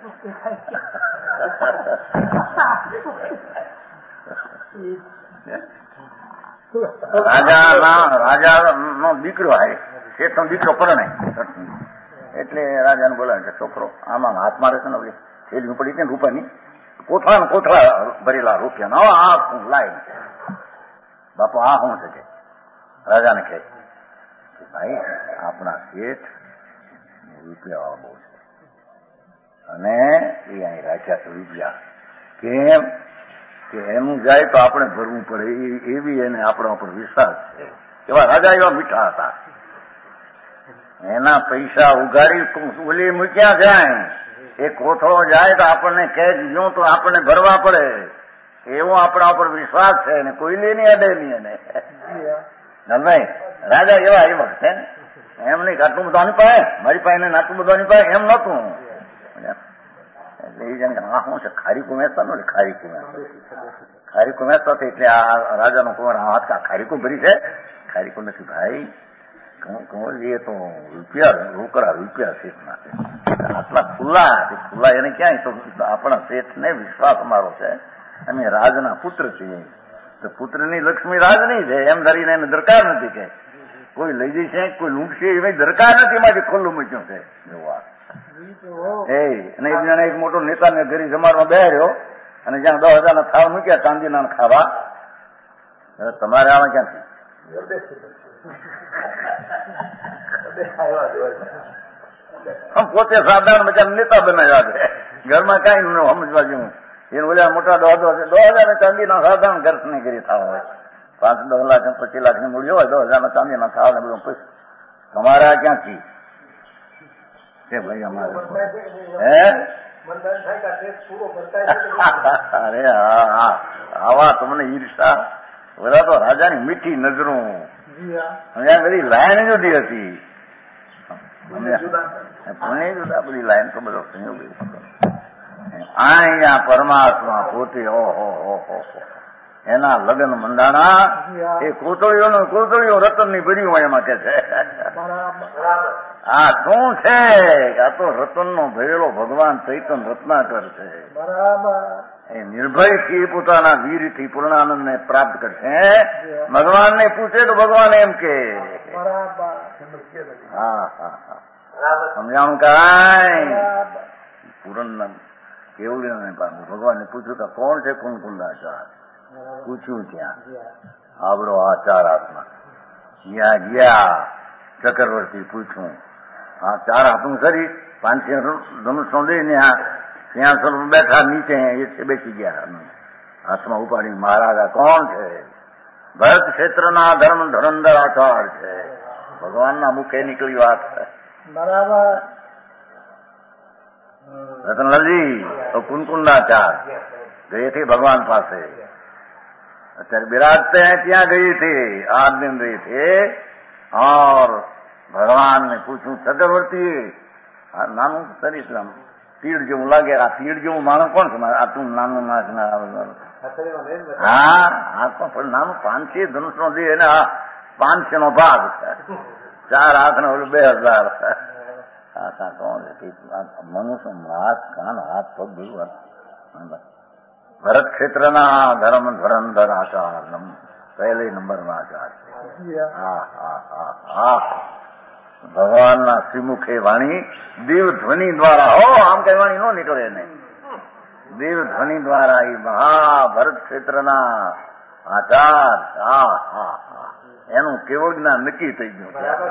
Speaker 2: રાજાનો દીકરો હારે, શેઠનો દીકરો પરણે, એટલે રાજાને બોલાવે કે છોકરો આમાં હાથ મારે છે ને, થેલી પડી છે ને રૂપિયાની, કોથળા ભરેલા રૂપિયા, આ લાય બાપુ, આ શું છે? રાજાને કહે કે ભાઈ આપણા શેઠ રૂપિયા વાળા બહુ છે, અને એ અહીં રાખ્યા છે રૂપિયા. કેમ કે એનું જાય તો આપણે ભરવું પડે, એવી એને આપણા ઉપર વિશ્વાસ છે. એવા રાજા એવા મીઠા હતા, એના પૈસા ઉગાડી ઓલી મૂક્યા જાય, એ કોથળો જાય તો આપણને કહે જો તો આપણને ભરવા પડે, એવો આપણા ઉપર વિશ્વાસ છે ને, કોઈ લે નહીં અડે નહીં એને. નહીં રાજા એવા એ વખતે એમ નહીં આટલું બધું આની પાસે, મારી પાસે આટલું બધું આની પાસે, એમ નતું. એટલે એ જાણે આ શું છે, ખારીકું વેચતા નો, ખારીકું વેચતા એટલે આ રાજાનો કુંવર હાથ ખારીકું ભરી છે. ખારીકું નથી ભાઈ, કુંવર લઈએ તો રૂપિયા, રોકડા રૂપિયા શેઠ નાખે. આટલા ખુલ્લા એને ક્યાંય, તો આપણા શેઠને વિશ્વાસ અમારો છે, અમે રાજના પુત્ર છીએ, તો પુત્રની લક્ષ્મી રાજની છે એમ ધરીને એને દરકાર નથી કે કોઈ લઈ જશે, કોઈ લૂંટશે, એવી દરકાર નથી, એમાંથી ખુલ્લું મૂક્યું છે. જોવા અને એક જણા એક મોટો નેતાને ઘરે જમાડમાં બેહર્યો, અને જ્યાં 10,000 ના થાળ મૂક્યા ચાંદીના ખાવા, તમારે આમાં ક્યાંથી? પોતે સાધારણ બચારા નેતા બનાવ્યા છે, ઘરમાં કઈ સમજવા જેવું. એને ઓલા મોટા 10,000 ચાંદીના સાધારણ ઘરની કરી થાવ હોય, 5-10 લાખ 25 લાખની મૂડી હોય, 10,000 ચાંદીના થાવ ને બધું પૂછ, તમારે આ ક્યાંથી? ભાઈ અમારે અરે હા, આવા તમને ઈર્ષા, બધા તો રાજાની મીઠી નજરું, બધી લાઈન જુદી હતી, પુણ્ય જુદા, બધી લાઈન તો બધો સંયોગ. અહીંયા પરમાત્મા પોતે ઓહો એના લગ્ન મંડાણા, એ કોતળીઓ રતનની ભર્યું હોય એમાં કે છે. આ શું છે? આ તો રતનનો ભરેલો ભગવાન ચૈતન રત્નાકર છે. એ નિર્ભયથી પોતાના વીરથી પૂર્ણાનંદને પ્રાપ્ત કરશે. ભગવાનને પૂછે તો ભગવાન એમ કે હા હા હા સમજાણું કાંઈ પૂર્ણ કેવળ ભગવાનને પૂછ્યું કે કોણ છે કુંકુંદાચાર? પૂછ્યું ત્યાં આવડો આ ચાર હાથમાં જ્યાં ગયા ચક્રવર્તી પૂછ્યું આ ચાર હાથનું શરીર 5 ધનુષનો લઈને આ સિંહાસન બેઠા નીચે એ બેસી ગયા હાથમાં ઉપાડી મહારાજા કોણ છે? ભરત ક્ષેત્રના ધર્મ ધરંધર આચાર છે. ભગવાનના મુખે નીકળી વાત છે.
Speaker 3: બરાબર.
Speaker 2: રતનલાલજી તો કુંકુંદાચાર गए थे भगवान पास से अच्छा विराजते हैं ત્યાં गए थे 8 दिन रहे थे और भगवान ने पूछूं चक्रवर्ती નાનું શરીર તીડ જેવું લાગે આ તીડ જેવું માણસ કોણ છે? આ તું નાનું માણસ હા હાથમાં પણ નાનું 500 ધનુષનો દે એને 500 નો ભાગ છે 4 હાથ ને 2000 આ કોણ છે? મનુષ્ય હાથ કાન હાથ પગ બધું ભરત ક્ષેત્રના ધર્મ ધરંધર આચાર પહેલે નંબરના આચાર છે. હા હા હા હા ભગવાનના શ્રીમુખે વાણી દેવ ધ્વનિ દ્વારા આમ કઈ વાણી નો નીકળે ને દેવ ધ્વનિ દ્વારા એ મહા ભરત ક્ષેત્રના આચાર હા હા હા એનું કેવળ જ્ઞાન નક્કી થઈ ગયું.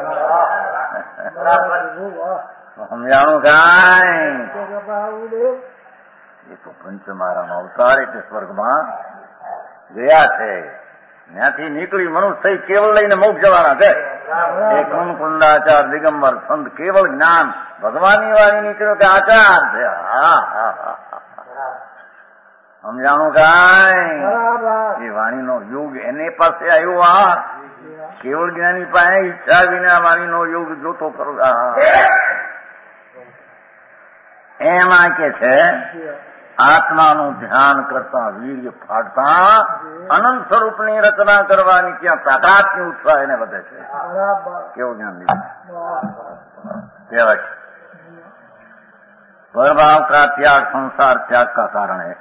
Speaker 2: સમજાણું કાંઈ એ તો પંચમારામાં અવતાર એટલે સ્વર્ગમાં ગયા છે. ત્યાંથી નીકળી મનુષ્ય થઈ કેવળ લઈને મોક્ષ જવાના છે. એ કુંકુંદાચાર દિગંબર સંત કેવળ જ્ઞાન ભગવાનની વાણી નીકળ્યો કે આચાર છે. હા હા હા સમજાણું કાંઈ એ વાણીનો યુગ એને પાસે આવ્યો. આ કેવળ જ્ઞાની પાસે ઈચ્છા વિના વાણીનો યુગ જોતો કરો. એમાં કે છે આત્માનું ધ્યાન કરતા વીર્ય ફાટતા અનંત સ્વરૂપની રચના કરવાની ત્યાં તાકાતની ઉત્સાહ એને વધે છે. કેવું જ્ઞાન લીધું કહેવાય છે પરભાવ કા ત્યાગ સંસાર ત્યાગ કા કારણ હૈ.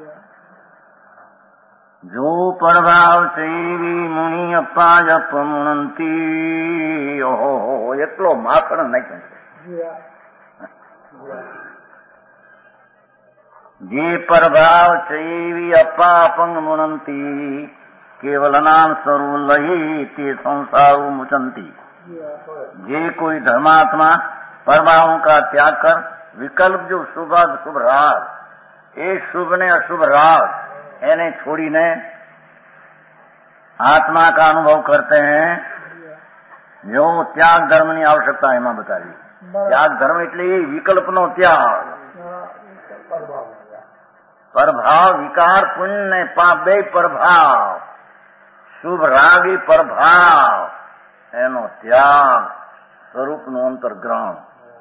Speaker 2: જો પરભાવ સેવી મુનિ અપ્પા જપ મુનંતી ઓહો એટલો માખણ નહીં. જે પરભાવ ચૈવી અપ્પા અપંગ મુનંતી केवल नाम स्वरूप लही ते संसार मुचंती। जे कोई धर्मात्मा परमाणु का त्याग कर विकल्प जो शुभ शुभ राग ए शुभ ने अशुभ राग एने छोड़ीने आत्मा का अनुभव करते हैं। जो त्याग धर्म ની આવશ્યકતા એમાં બતાવી। ત્યાગ ધર્મ એટલે વિકલ્પ નો ત્યાગ। પ્રભાવ વિકાર પુણ્ય ને પાપ બે પ્રભાવ શુભ રાગી પ્રભાવ એનો ત્યાગ સ્વરૂપ નું અંતર્ગ્રહણ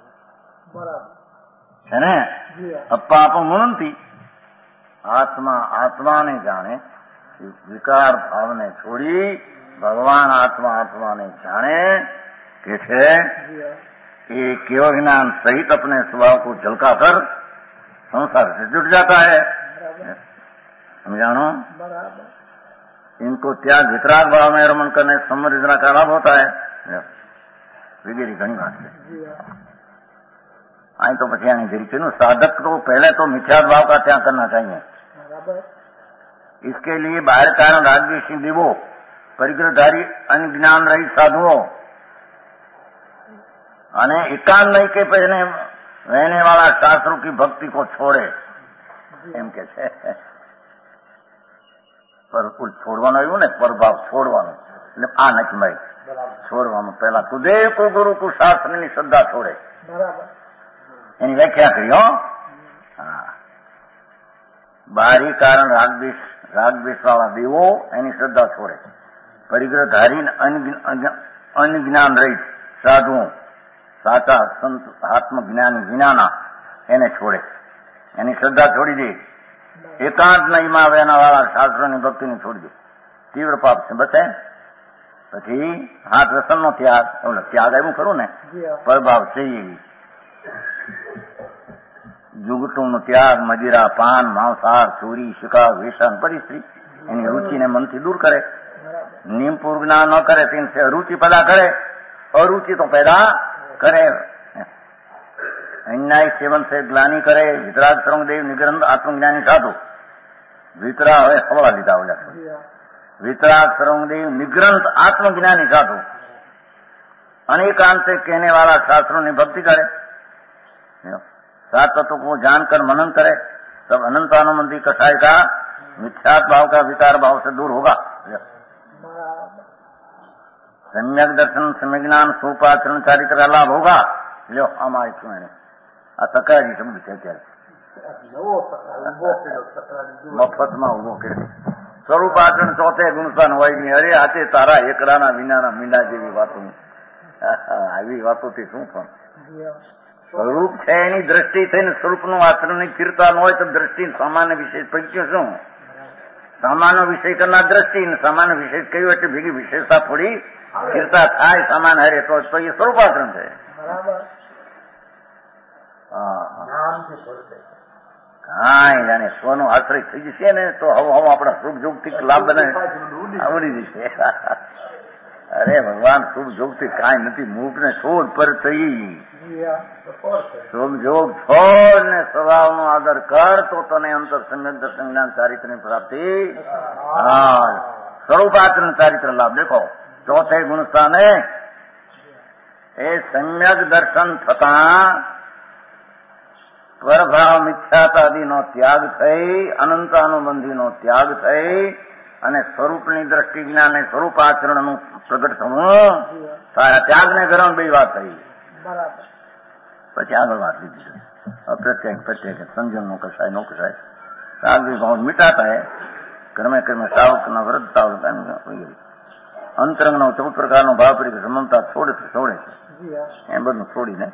Speaker 2: છે ને। અપાપ મુનંતી આત્મા આત્માને જાણે વિકાર ભાવને છોડી ભગવાન આત્मा आत्मा ने जाने के छे ये केवल ज्ञान सहित अपने स्वभाव को झलका कर संसार से जुट जाता है। समझानो इनको त्याग वितराग भाव में रमन करने समृद्धि का लाभ होता है। वगैरह घनी बात है। आई तो पछी आनी जरी नु साधक तो पहले तो मिथ्यात्व भाव का त्याग करना चाहिए। इसके लिए बाहर कारण राजवीर दिवो परिग्रहधारी अज्ञान रहित साधुओं અને એકાંત નહીં કે પહેને રહેने वाला शास्त्रों की भक्ति को छोड़े એમ કે છે। પર કુલ છોડવાનું આવ્યું ને પરભાવ છોડવાનું એટલે આ નથી ભાઈ છોડવાનું પહેલા તુદે કો ગુરુ કો શાસ્ત્રની શ્રદ્ધા છોડે એની વ્યાખ્યા કરી હો। હા બાહરી કારણ રાગદ્વેષ વાળા દેવો એની શ્રદ્ધા છોડે। परिग्रहधारी अज्ञान रहित साधुओं साचा संत आत्मज्ञानी विनाना एने छोड़े एनी श्रद्धा छोड़ी दे। एकांत नहीं मावेना वाला शास्त्रों की भक्ति ने छोड़ी दे। तीव्र पाप से बचे पछी हाथ व्यसन नो त्याग त्याग एवं करो ने परभाव चाहिए। જુગટુનો ત્યાગ, મદિરા, પાન, માંસાહાર, ચોરી, શિકાર, વેસન, પરિસ્ત્રી એની રુચિને મનથી દૂર કરે. નિયમ પૂર્વ જ્ઞાન ન કરે તેની રુચિ પેદા કરે, અરુચિ તો પેદા કરે. અન્યાય સેવન से ગ્લાની કરે. વિતરાગ સર્વદેવ નિગ્રંથ આત્મજ્ઞાની સાધુ. વિતરા હવે હવા લીધા ઓલા. વિતરાગ સર્વદેવ નિગ્રંથ आत्मज्ञानी साधु अनेकांत कहने वाला शास्त्रों ने भक्ति करे, सात तत्वों को जानकर मनन करे, तब अनंतानुमंदी कसाय का मिथ्यात्व भाव का विकार भाव से दूर होगा. सम्यक दर्शन, सम्यक ज्ञान, सोपाचरण, चारित्र लाभ होगा. लो हमारे सुने आ तकरारी शब्द છે ત્યારે મફતમાં ઉભો કર્યો. સ્વરૂપાચરણ ચોથે ગુણસ્થાન હોય નહીં. અરે આજે તારા એકડાના વિનાના મીંડા જેવી વાતો, આવી વાતોથી શું પણ સ્વરૂપ છે એની દ્રષ્ટિ થઈને સ્વરૂપનું આચરણની કીર્તા ન હોય તો દ્રષ્ટિ સામાન્ય વિશેષ પૈક્યો શું? સામાન્ય વિષય કરનાર દ્રષ્ટિ સામાન્ય વિશેષ કહ્યું એટલે ભેગી વિશેષતા થોડી કીર્તા થાય સામાન્ય હરે તો એ સ્વરૂપાચરણ છે. કાંઈ જાણે સ્વનો આશ્રય થઈ જશે ને તો હવે આપણા શુભ જોગથી લાભ બને આવડી જશે. અરે ભગવાન શુભ જોગથી કાંઈ નથી, મૂક ને છોડ પર થઈ. શુભ જોગ છોડ ને સ્વભાવનો આદર કર તો તને અંતર સમ્યક દર્શન જ્ઞાન ચારિત્રની પ્રાપ્તિ. હા, સ્વરૂપાચરણ ચારિત્ર લાભ. દેખો ચોથે ગુણસ્થાને એ સમ્યક દર્શન થતા પરભાવ મિથ્યાતાદિનો ત્યાગ થઈ, અનંતાનુબંધીનો ત્યાગ થઈ અને સ્વરૂપની દ્રષ્ટિ જ્ઞાન અને સ્વરૂપાચરણનું પ્રગટ થવું, તારા ત્યાગને ગરમ બે વાત થઈ. પછી આગળ વાત લીધી અપ્રત્યેક પ્રત્યેક સંજમ નો કસાય નો કસાય રાગ વિભાવ મિટાતા હે કર્મે કર્મે સાવકના વ્રતતા વગેરે અંતરંગનો 14 પ્રકારનો ભાવ તરીકે સમમતા છોડે છે એ બધું છોડીને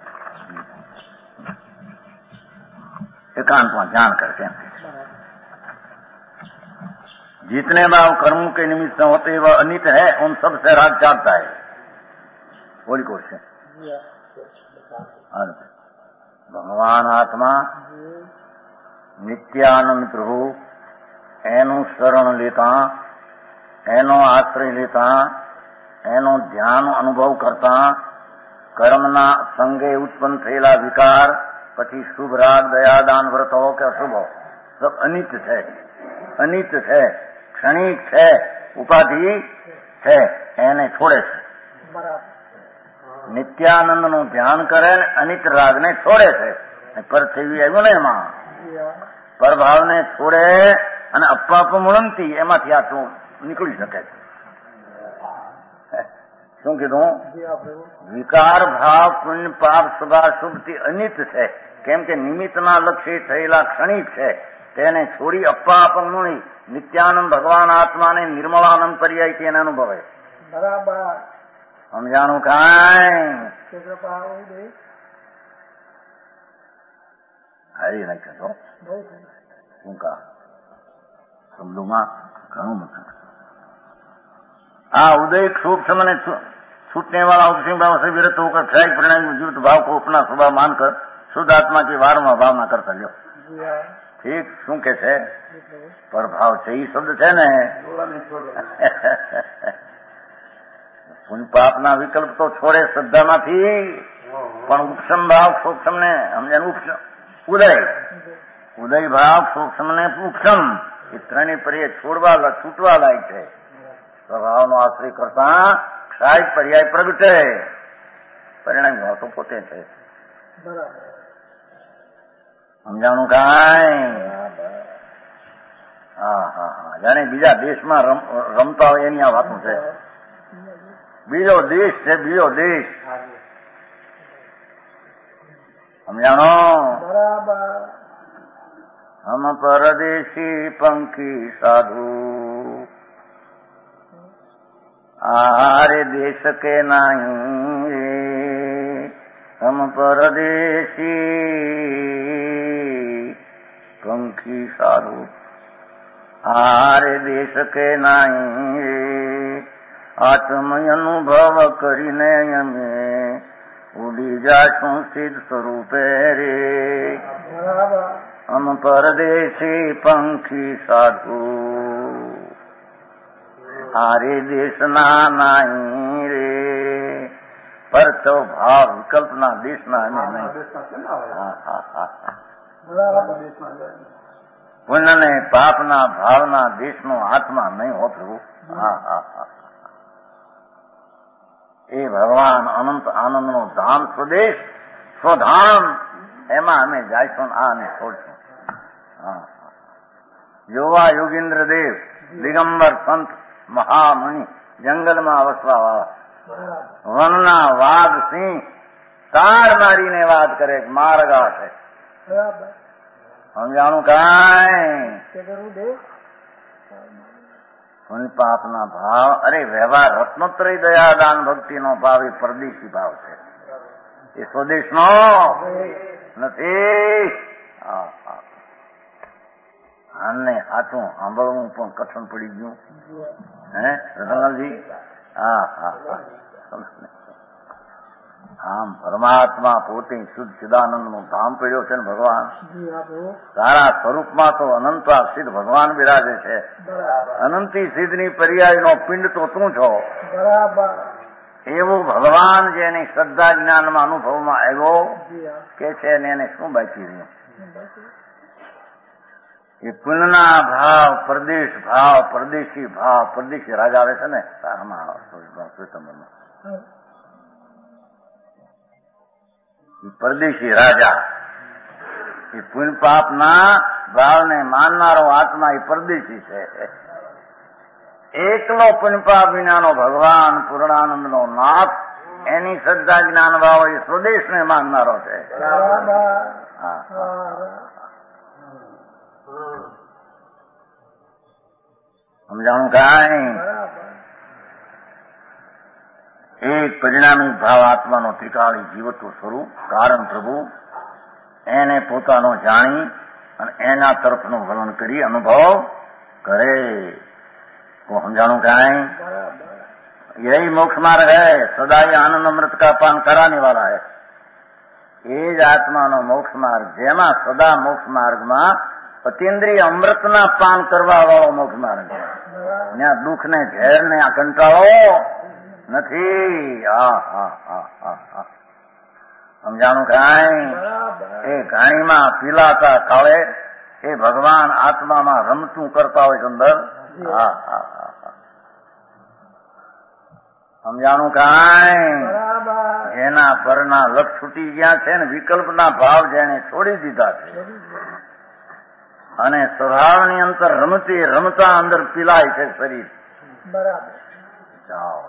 Speaker 2: एकांत ज्ञान करते हैं. जितने भाव कर्मों के निमित्त होते वह अनित है, उन सब से राग चाहता है. बोली कोश है भगवान आत्मा नित्यानंद प्रभु એનું શરણ લેતા, એનો આશ્રય લેતા, એનો ધ્યાન અનુભવ કરતા કર્મના સંગે ઉત્પન્ન થયેલા વિકાર પછી શુભ રાગ દયા દાન વ્રત હો કે અશુભ હો સબ અનિત છે, અનિત છે, ક્ષણિક છે, ઉપાધિ છે, એને છોડે છે. નિત્યાનંદ નું ધ્યાન કરે ને અનિત રાગને છોડે છે. પરછેવી આવ્યું ને એમાં પરભાવને છોડે અને અપાપમુણંતી એમાંથી આ શું નીકળી શકે છે. શું કીધું? વિકાર ભાવ પુણ્ય પાપ શુભાશુભથી અનિત છે. કેમ કે નિમિત્તના લક્ષ્ય થયેલા ક્ષણિક છે. તેને છોડી અપાપમુણી નિત્યાનંદ ભગવાન આત્માને નિર્મળાનંદ પર્યાયથી એને અનુભવે. બરાબર સમજાણું? કાંઈ હારી નાખ્યો શું કા શબ્દોમાં ઘણું મતલબ. આ उदय सूक्ष्म ने छूटने वाला उपसिंह भाव से विरत होकर क्षय परिणाम जीवित भाव को अपना स्वभाव मानकर शुद्ध आत्मा की वारंवार भावना करता लो. ठीक શું કે છે? પરભાવ છે એ શબ્દ છે ને. પુણ્ય પાપના વિકલ્પ તો છોડે શ્રદ્ધામાંથી, પણ ઉપસમ ભાવ સૂક્ષ્મ ને સમજાનું ઉદય ઉદય ભાવ સૂક્ષ્મ ને ઉપસમ એ ત્રણેય પર્યાય છોડવા છૂટવા લાયક છે. સ્વભાવનો આશ્રય કરતા ક્ષાય પર્યાય પ્રગટે, પરિણામ ભાવ તો પોતે છે. સમજાણું? કાંઈ હા હા હા જાણે બીજા દેશમાં રમતા હોય એની આ વાતું છે. બીજો દેશ છે, બીજો દેશ. સમજાણો? હમ પરદેશી પંખી સાધુ आरे देश के नहीं हम परदेशी पंखी साधु आरे देश के नहीं आत्म अनुभव કરીને અમે ઉડી જાશું સિદ્ધ સ્વરૂપે રે. હમ પરદેશી પંખી સાધુ હારે દેશના નાઈ રે પર તો ભાવ વિકલ્પના દેશના અમે નહીં. પુણ્ય ને પાપના ભાવના દેશનો આત્મા નહીં હો પ્રભુ. એ ભગવાન અનંત આનંદનો ધામ સ્વદેશ સ્વધામ એમાં અમે જઈશું. આ અમે છોડશું. જોવા યોગીન્દ્ર દેવ દિગંબર સંત મહામુનિ જંગલમાં વસવા વાળા વનના વાઘ સિંહ તાર મારીને વાત કરે માર્ગા છે. સમજાણું કાંઈ પુણ્ય પાપના ભાવ અરે વ્યવહાર રત્નોત્તરી દયાદાન ભક્તિનો ભાવ એ પરદેશી ભાવ છે. એ સ્વદેશનો નથી. આને સાચું સાંભળવું પણ કઠણ પડી ગયું. હે રતનલાલજી? આમ પરમાત્મા પોતે શુદ્ધ ચિદાનંદ નું ધામ પડ્યો છે ને ભગવાન સારા સ્વરૂપમાં તો અનંતા સિદ્ધ ભગવાન બિરાજે છે. અનંતી સિદ્ધની પર્યાયનો પિંડ તો તું છો. એવું ભગવાન જેની શ્રદ્ધા જ્ઞાનમાં અનુભવમાં આવ્યો કે છે ને એને શું બાકી રહ્યું? એ પુણ્યના ભાવ પરદેશ ભાવ પરદેશી ભાવ પરદેશી રાજા આવે છે ને પરદેશી રાજા એ પુણ્ય પાપના ભાવને માનનારો આત્મા એ પરદેશી છે. એકલો પુણ્ય પાપ વિનાનો ભગવાન પૂર્ણાનંદનો નાથ એની શ્રદ્ધા જ્ઞાન ભાવ એ સ્વદેશને માનનારો છે. સમજાણું કાંઈ? એક પરિણામી ભાવ આત્માનો ત્રિકાળી જીવત્વ સ્વરૂપ કારણ પ્રભુ એને પોતાનો જાણી અને એના તરફનું વલણ કરી અનુભવ કરે. સમજાણું કાંઈ? यही मोक्ष मार्ग है. सदाई आनंद अमृत का पान कराने वाला है. એ જ આત્માનો મોક્ષ માર્ગ જેમાં સદા મોક્ષ માર્ગમાં અતિન્દ્રિય અમૃતના પાન કરવા વાળો મોક્ષ માર્ગ છે. ત્યાં દુઃખ ને ઝેર ને આ કંટાળો નથી. સમજાણું કાંઈ? એ ઘાણીમાં પીલાતા કાળે એ ભગવાન આત્મામાં રમતું કરતા હોય અંદર. સમજાણું કાંઈ? એના પરના લક્ષ છૂટી ગયા છે ને વિકલ્પના ભાવ જેને છોડી દીધા છે અને સ્વભાવની અંતર રમતી રમતા અંદર પીલાય છે શરીર. બરાબર. જાઓ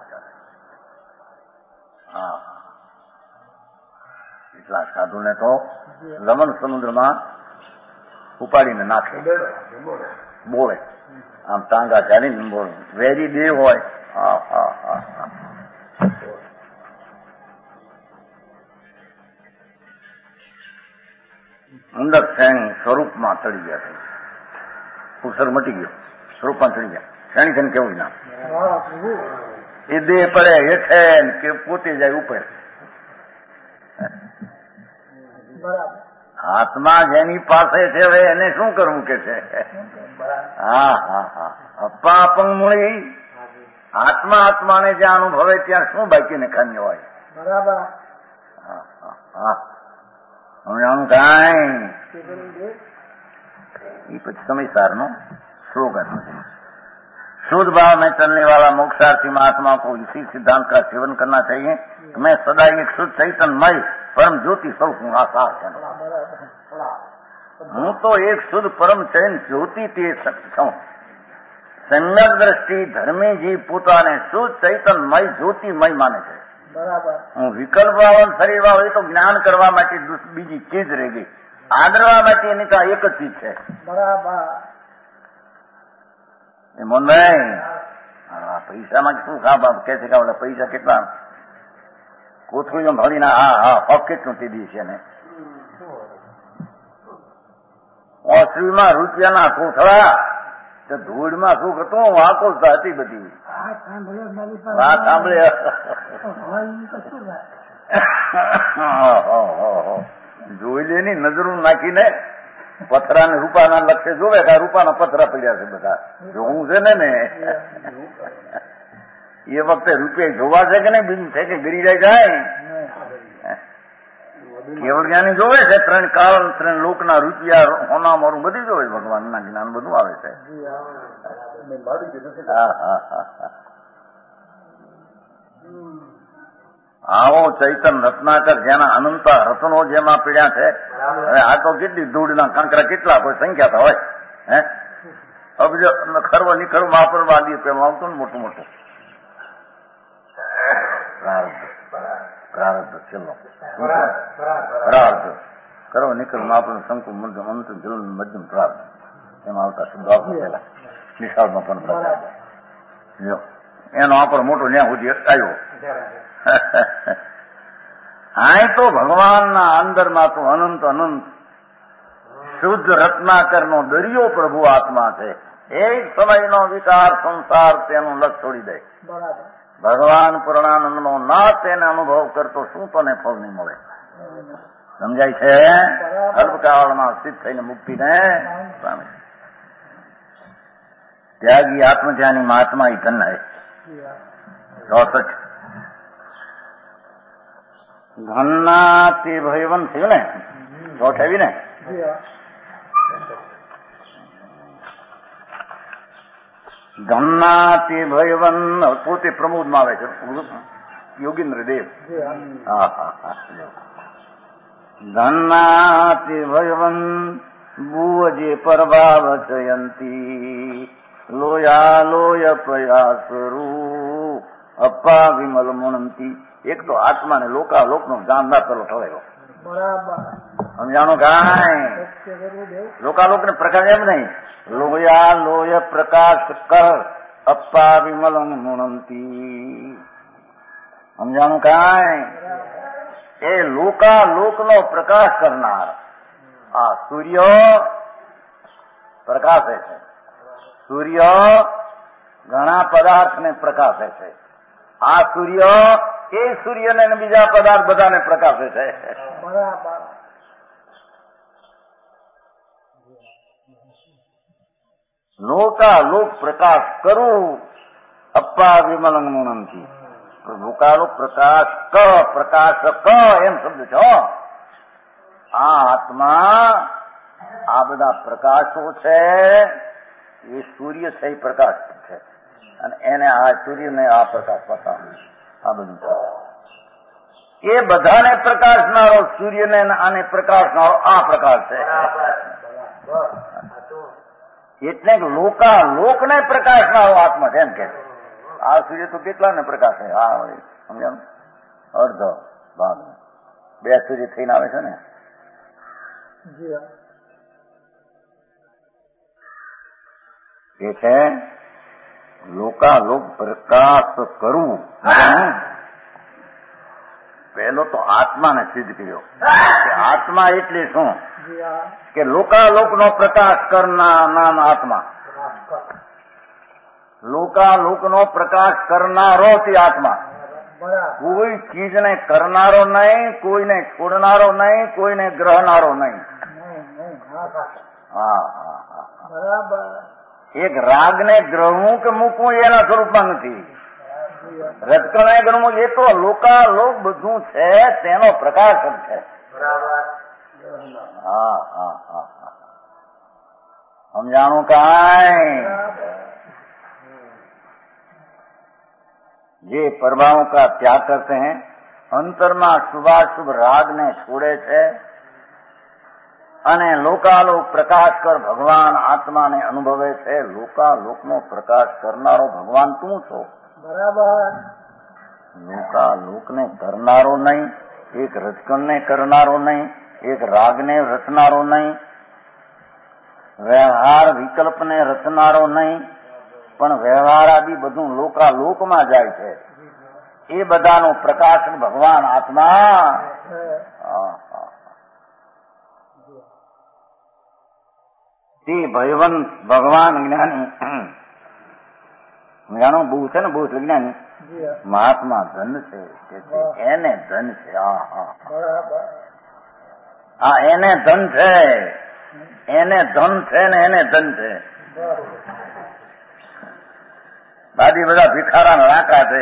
Speaker 2: એટલા સાધુને તો લમન સમુદ્રમાં ઉપાડીને નાખે. બોલે આમ ટાંગા ચાલીને બોલે. વેરી દેવ હોય. અંદર શ્રેણી સ્વરૂપમાં ચડી ગયા છે. ઉપસર મટી ગયો, સ્વરૂપમાં ચડી ગયા. શ્રેણી છે ને કેવું ના એ દેહ પડે હેઠે કે પોતે જાય ઉપર. આત્મા જેની પાસે છે હવે એને શું કરવું કે છે? અપ્પા અપંગ મૂળી આત્મા આત્માને જ્યાં અનુભવે ત્યાં શું બાકીને ખાન્ય હોય? બરાબર. સમજાણું કાંઈ? એ પછી સમયસારનો स्लोगन शुद्ध भाव में चलने वाला मोक्षार्थी महात्मा को इसी सिद्धांत का सेवन करना चाहिए कि मैं सदा एक शुद्ध चैतन्यमय परम ज्योति स्वरूप हूँ. आसार है हूँ तो एक शुद्ध परम चैन ज्योति ते छूं. सम्यक દ્રષ્ટિ ધર્મી જીવ પોતાને શુદ્ધ ચૈતન્યમય જ્યોતિમય માને છે. હું વિકલ્પ વાળો શરીર વાળો એ તો જ્ઞાન કરવા માટે બીજી ચીજ રહી ગઈ. આદરવા માટે એની તો એક જ ચીજ છે. બરાબર. એ મોહનભાઈ પૈસામાં શું ખા કે છે કે પૈસા કેટલા કોથળીઓ ભરીને પોકેટ નોટી દી છે ને 80 રૂપિયાના કોથળા તો ધૂળમાં શું હતું વાંકો હતી બધી વાત સાંભળે જોઈ લે ની નજરો નાખીને પથરા ને રૂપાના લક્ષ્ય જોવે કે રૂપાના પથરા પડ્યા છે બધા જોવું છે ને એ વખતે રૂપિયા જોવા છે કે નહીં, બીજું છે કે ગીરી જાય કેવળ જ્ઞાની જોવે છે 3 કાળ 3 લોકના રૂપિયા હોના મારું બધું જોવે છે, ભગવાનના જ્ઞાન બધું આવે છે. આવો ચૈતન રત્નાકર જેના અનંત રત્નો જેમાં પીડ્યા છે. હવે આ તો કેટલી ધૂળના કાંકરા કેટલા કોઈ સંખ્યા તો હોય હે અબજ ખરવો નીકળવો વાપરવા દે પેલું આવતું ને મોટું મોટું પ્રારબ્ધ છેલ્લો પ્રાર્થ કરો નીકળ આપણું શંકુ મધ્યમ અંત જલ મધ્યમ પ્રાર્થ એમાં આવતા શબ્દો આપેલા નિશાળમાં પણ પ્રચાર એનો આપણો મોટો ન્યા સુધી આવ્યો. આ તો ભગવાનના અંદરમાં તો અનંત અનંત શુદ્ધ રત્નાકરનો દરિયો પ્રભુ આત્મા છે. એક સમયનો વિકાર સંસાર તેનું લક્ષ છોડી દે. ભગવાન પૂર્ણાનંદનો નાથ તેને અનુભવ કરતો શું તને ફળ નહીં મળે? સમજાય છે? અલ્પકાળમાં સ્થિત થઈને મુક્તિને પામે. ત્યાગી આત્મધ્યાની મહાત્મા ધન હે. 64 ધનના તે ભયવન થયું ને 28 ને ધનના તે ભયવન પોતે પ્રમોદમાં આવે છે યોગીન્દ્ર દેવ. ધનના તે ભયવન ભુવજે પ્રભાવ જયંતી લોયા લોય પ્રયાસરૂ અપ્પા વિમલ મુણંતી. એક તો આત્માને લોકાલોકનો જાનદાર પેલો થવાયો. સમજાણો કાંઈ? લોકાલોકને પ્રકાશ એમ નહીં, લોયા લોય પ્રકાશ કર અપ્પા વિમલ મુણંતી. સમજાણું કાંઈ? એ લોકાલોકનો પ્રકાશ કરનાર આ સૂર્ય પ્રકાશે છે. સૂર્ય ઘણા પદાર્થને પ્રકાશે છે. આ સૂર્ય એ સૂર્યને બીજા પદાર્થ બધાને પ્રકાશે છે. લોકાલોક પ્રકાશ કરું અપ્પા વિમલંગ મુણંતી. લોકાલોક પ્રકાશ પ્રકાશ એમ શબ્દ છો. આ આત્મા આ બધા પ્રકાશો છે એ સૂર્ય છે એ પ્રકાશ છે અને એને આ સૂર્યને આ પ્રકાશ બતાવે. આ બધું એ બધાને પ્રકાશનારો સૂર્યને આને પ્રકાશનારો આ પ્રકાશ છે. એટલે લોકાલોકને પ્રકાશનારો આત્મા છે એમ કે આ સૂર્ય તો કેટલાને પ્રકાશે? હા સમજાણું? અડધો ભાગ 2 સૂર્ય થઈને આવે છે ને. એ છે લોકાલોક પ્રકાશ કરવું. પહેલો તો આત્માને સિદ્ધ કર્યો કે આત્મા એટલે શું? કે લોકાલોકનો પ્રકાશ કરનાર નામ આત્મા. લોકાલોકનો પ્રકાશ કરનારો તે આત્મા. કોઈ ચીજને કરનારો નહીં, કોઈને છોડનારો નહીં, કોઈને ગ્રહનારો નહીં. એક રાગને ગ્રહવું કે મૂકવું એના સ્વરૂપમાં નથી. રજકણે ગણવું એ તો લોકાલોક બધું છે તેનો પ્રકાશ જ છે. સમજાણું કાંઈ? જે परमाणु का त्याग करते हैं, अंतરમાં શુભાશુભ રાગને છોડે છે અને લોકાલોક પ્રકાશ કર ભગવાન આત્માને અનુભવે છે. લોકાલોકનો પ્રકાશ કરનારો ભગવાન તું છો. બરાબર. લોકાલોકને કરનારો નહીં, એક રજકણને કરનારો નહીં, એક રાગને રચનારો નહીં, વ્યવહાર વિકલ્પને રચનારો નહીં, પણ વ્યવહાર આદિ બધું લોકાલોકમાં જાય છે. એ બધાનો પ્રકાશ ભગવાન આત્મા. તે ભયવંત ભગવાન જ્ઞાની જાણો બહુ છે ને, બહુ જ્ઞાની મહાત્મા ધન છે એને ધન છે. એને ધન છે એને ધન છે ને એને ધન છે. બાકી બધા ભિખારા રાકા છે.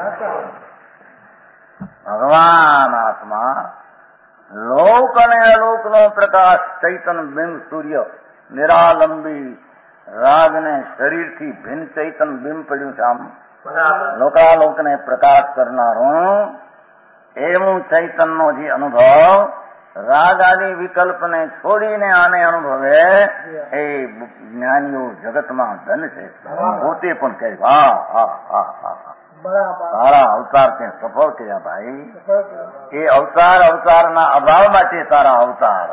Speaker 2: ભગવાન આત્મા લોક અને અલોકનો પ્રકાશ ચૈતન બિંબ સૂર્ય નિરાલંબી રાગને શરીરથી ભિન્ન ચૈતન બિંબ પડ્યું છે. આમ લોકાલોકને પ્રકાશ કરનારું એવું ચૈતનનો જે અનુભવ રાગ આદિ વિકલ્પને છોડીને આને અનુભવે એ જ્ઞાનીઓ જગતમાં ધન છે. પોતે પણ કહે હા હા હા હા તારા અવતાર તે સફળ કર્યા ભાઈ. એ અવતારના અભાવમાં છે તારા અવતાર.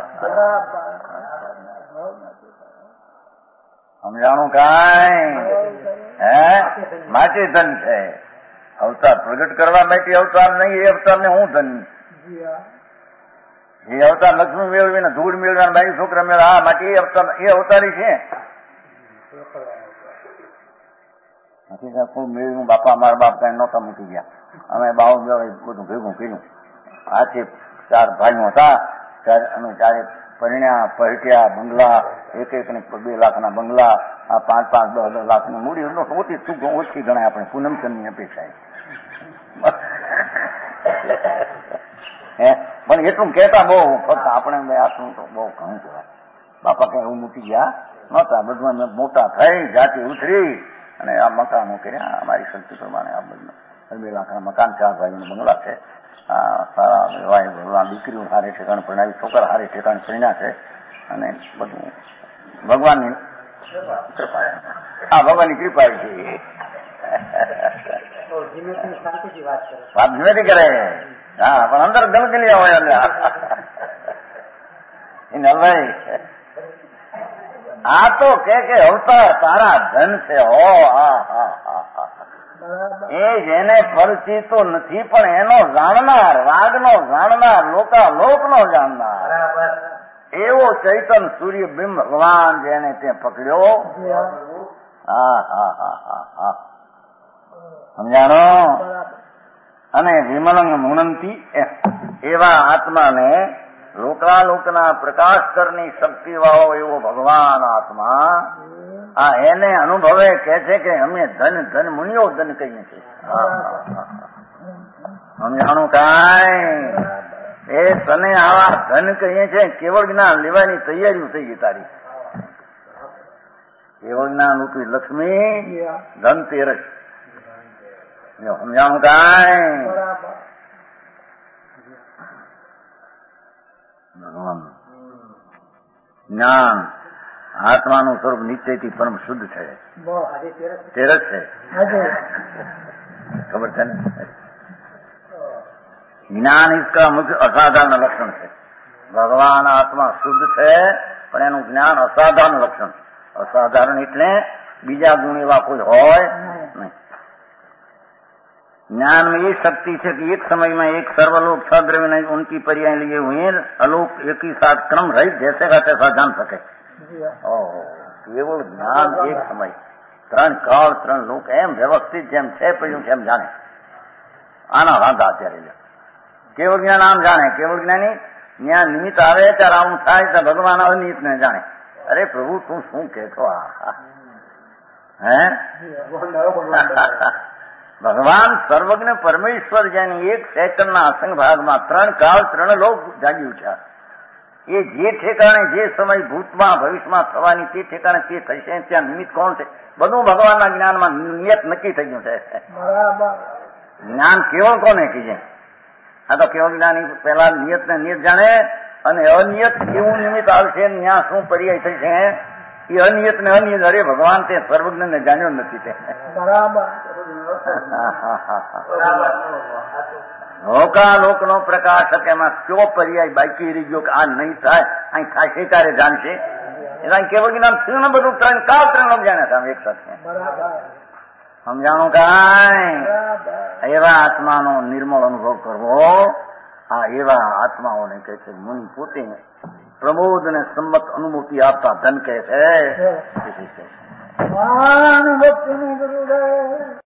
Speaker 2: સમજાણું કાંઈ? હે માટે ધન છે અવતાર પ્રગટ કરવા માટે. અવતાર નહીં એ અવતાર ને હું ધન. એ અવતાર લક્ષ્મી મેળવીને ધૂળ મેળવ્યા બાઈ છોકરા મેળવ્યા આ માટે એ અવતારી છે. કોઈ મેળવ્યું બાપા મારા બાપ કઈ નહોતા મૂકી ગયા. અમે બાવ બધું ભેગું કર્યું. આ છે 4 ભાઈઓ હતા. અમે ચારે પરિણ્યા પહટ્યા બંગલા એક ને 2 લાખના બંગલા આ 5-5 10 લાખની મૂડી ઓછી ગણાય આપણે પૂનમચંદની અપેક્ષાએ. પણ એટલું કહેતા બહુ ફક્ત આપણે આટલું તો બહુ ઘણું કહેવાય. બાપા કઈ એવું મૂકી ગયા નહોતા. બધું અમે મોટા થઈ જાતિ ઉછરી અને આ મકાનો કર્યા. અમારી શક્તિ પ્રમાણે આ બધું 2 લાખના મકાન 4 ભાઈઓના બંગલા છે. સારા ભગવાન દીકરીઓ હારે ઠેકાણ પરણાવી છોકરા હારે ઠેકાણ પરણ્યા છે. અને બધું ભગવાનની કૃપા. હા ભગવાનની કૃપા છે. વાત ધીમેથી કરે. હા પણ અંદર ગલગલિયા હોય એને હવે આ તો કે અવતાર તારા ધન છે. હો હા હા હા હા એ જેને પરિચિતો નથી પણ એનો જાણનાર રાગનો જાણનાર લોકાલોકનો જાણનાર એવો ચૈતન સૂર્ય બિંબ ભગવાન જેને તે પકડ્યો. હા હા હા હા હા સમજાણો. અને વિમલંગ મુનંતી એવા આત્માને લોકાલોકના પ્રકાશ કરની શક્તિ વાળો એવો ભગવાન આત્મા આ એને અનુભવે કે છે કે અમે ધન મુનિઓ ધન કહીએ છીએ. સમજાણું કાંઈ? એ તને આવા ધન કહીએ છે કેવળ જ્ઞાન લેવાની તૈયારીઓ થઈ ગઈ તારી. કેવળ જ્ઞાન રૂપી લક્ષ્મી ધનતેરસ. સમજાણું કાંઈ? ભગવાન જ્ઞાન આત્માનું સ્વરૂપ નિશ્ચયથી પરમ શુદ્ધ છે. તેરસ છે ખબર છે ને? જ્ઞાન इसका મુખ્ય અસાધારણ લક્ષણ છે. ભગવાન આત્મા શુદ્ધ છે પણ એનું જ્ઞાન અસાધારણ લક્ષણ. અસાધારણ એટલે બીજા ગુણ એવા કોઈ હોય નહીં. ज्ञान में ये शक्ति है कि एक समय में एक सर्वलोक सद्रव्य नहीं उनकी पर्याय लिए हुए अलोक एक ही साथ क्रम रहित जैसे का तैसा जान सके. केवल ज्ञान एक समय 3 काल 3 लोक एम व्यवस्थित જેમ છે પડ્યું છે એમ જાણે. આના વાંધા અત્યારે કેવળ જ્ઞાન આમ જાણે. કેવળ જ્ઞાની જ્ઞાન નિમિત્ત આવે ત્યારે આવું થાય તો ભગવાન અનિમિત્ત ને જાણે. અરે પ્રભુ તું શું કહેતો હે? ભગવાન સર્વજ્ઞ પરમેશ્વર જેની 1 સેકન્ડના અસંગ ભાગમાં 3 કાળ 3 લોક જાગ્યું છે. એ જે ઠેકાણે જે સમય ભૂતમાં ભવિષ્યમાં થવાની તે ઠેકાણે તે થશે. ત્યાં નિમિત્ત કોણ છે? બધું ભગવાનના જ્ઞાનમાં નિયત નક્કી થઈ ગયું છે. જ્ઞાન કેવળ કોને કહીએ? આ તો કેવળ જ્ઞાની પેલા નિયત ને નિયત જાણે અને અનિયત કેવું નિમિત્ત આવશે ત્યાં શું પર્યાય થશે એ અનિયત ને અનિયત. અરે ભગવાન તે સર્વજ્ઞ ને જાણ્યો નથી તે. લોકાલોક નો પ્રકાશક એમાં કયો પર્યાય બાકી રહી ગયો કે આ નહીં થાય અહીં થશે ક્યારે જાણશે? એના કેવળ જ્ઞાન થયું ને બધું 3 કાળ 3 લોક જાણ્યા હતા એક સાથે. સમજાણું કાંઈ? એવા આત્માનો નિર્મળ અનુભવ કરવો. આ એવા આત્માઓને કહે છે મુનિ પોતે પ્રબોધ ને સંમત અનુભૂતિ આપતા ધન કહે છે.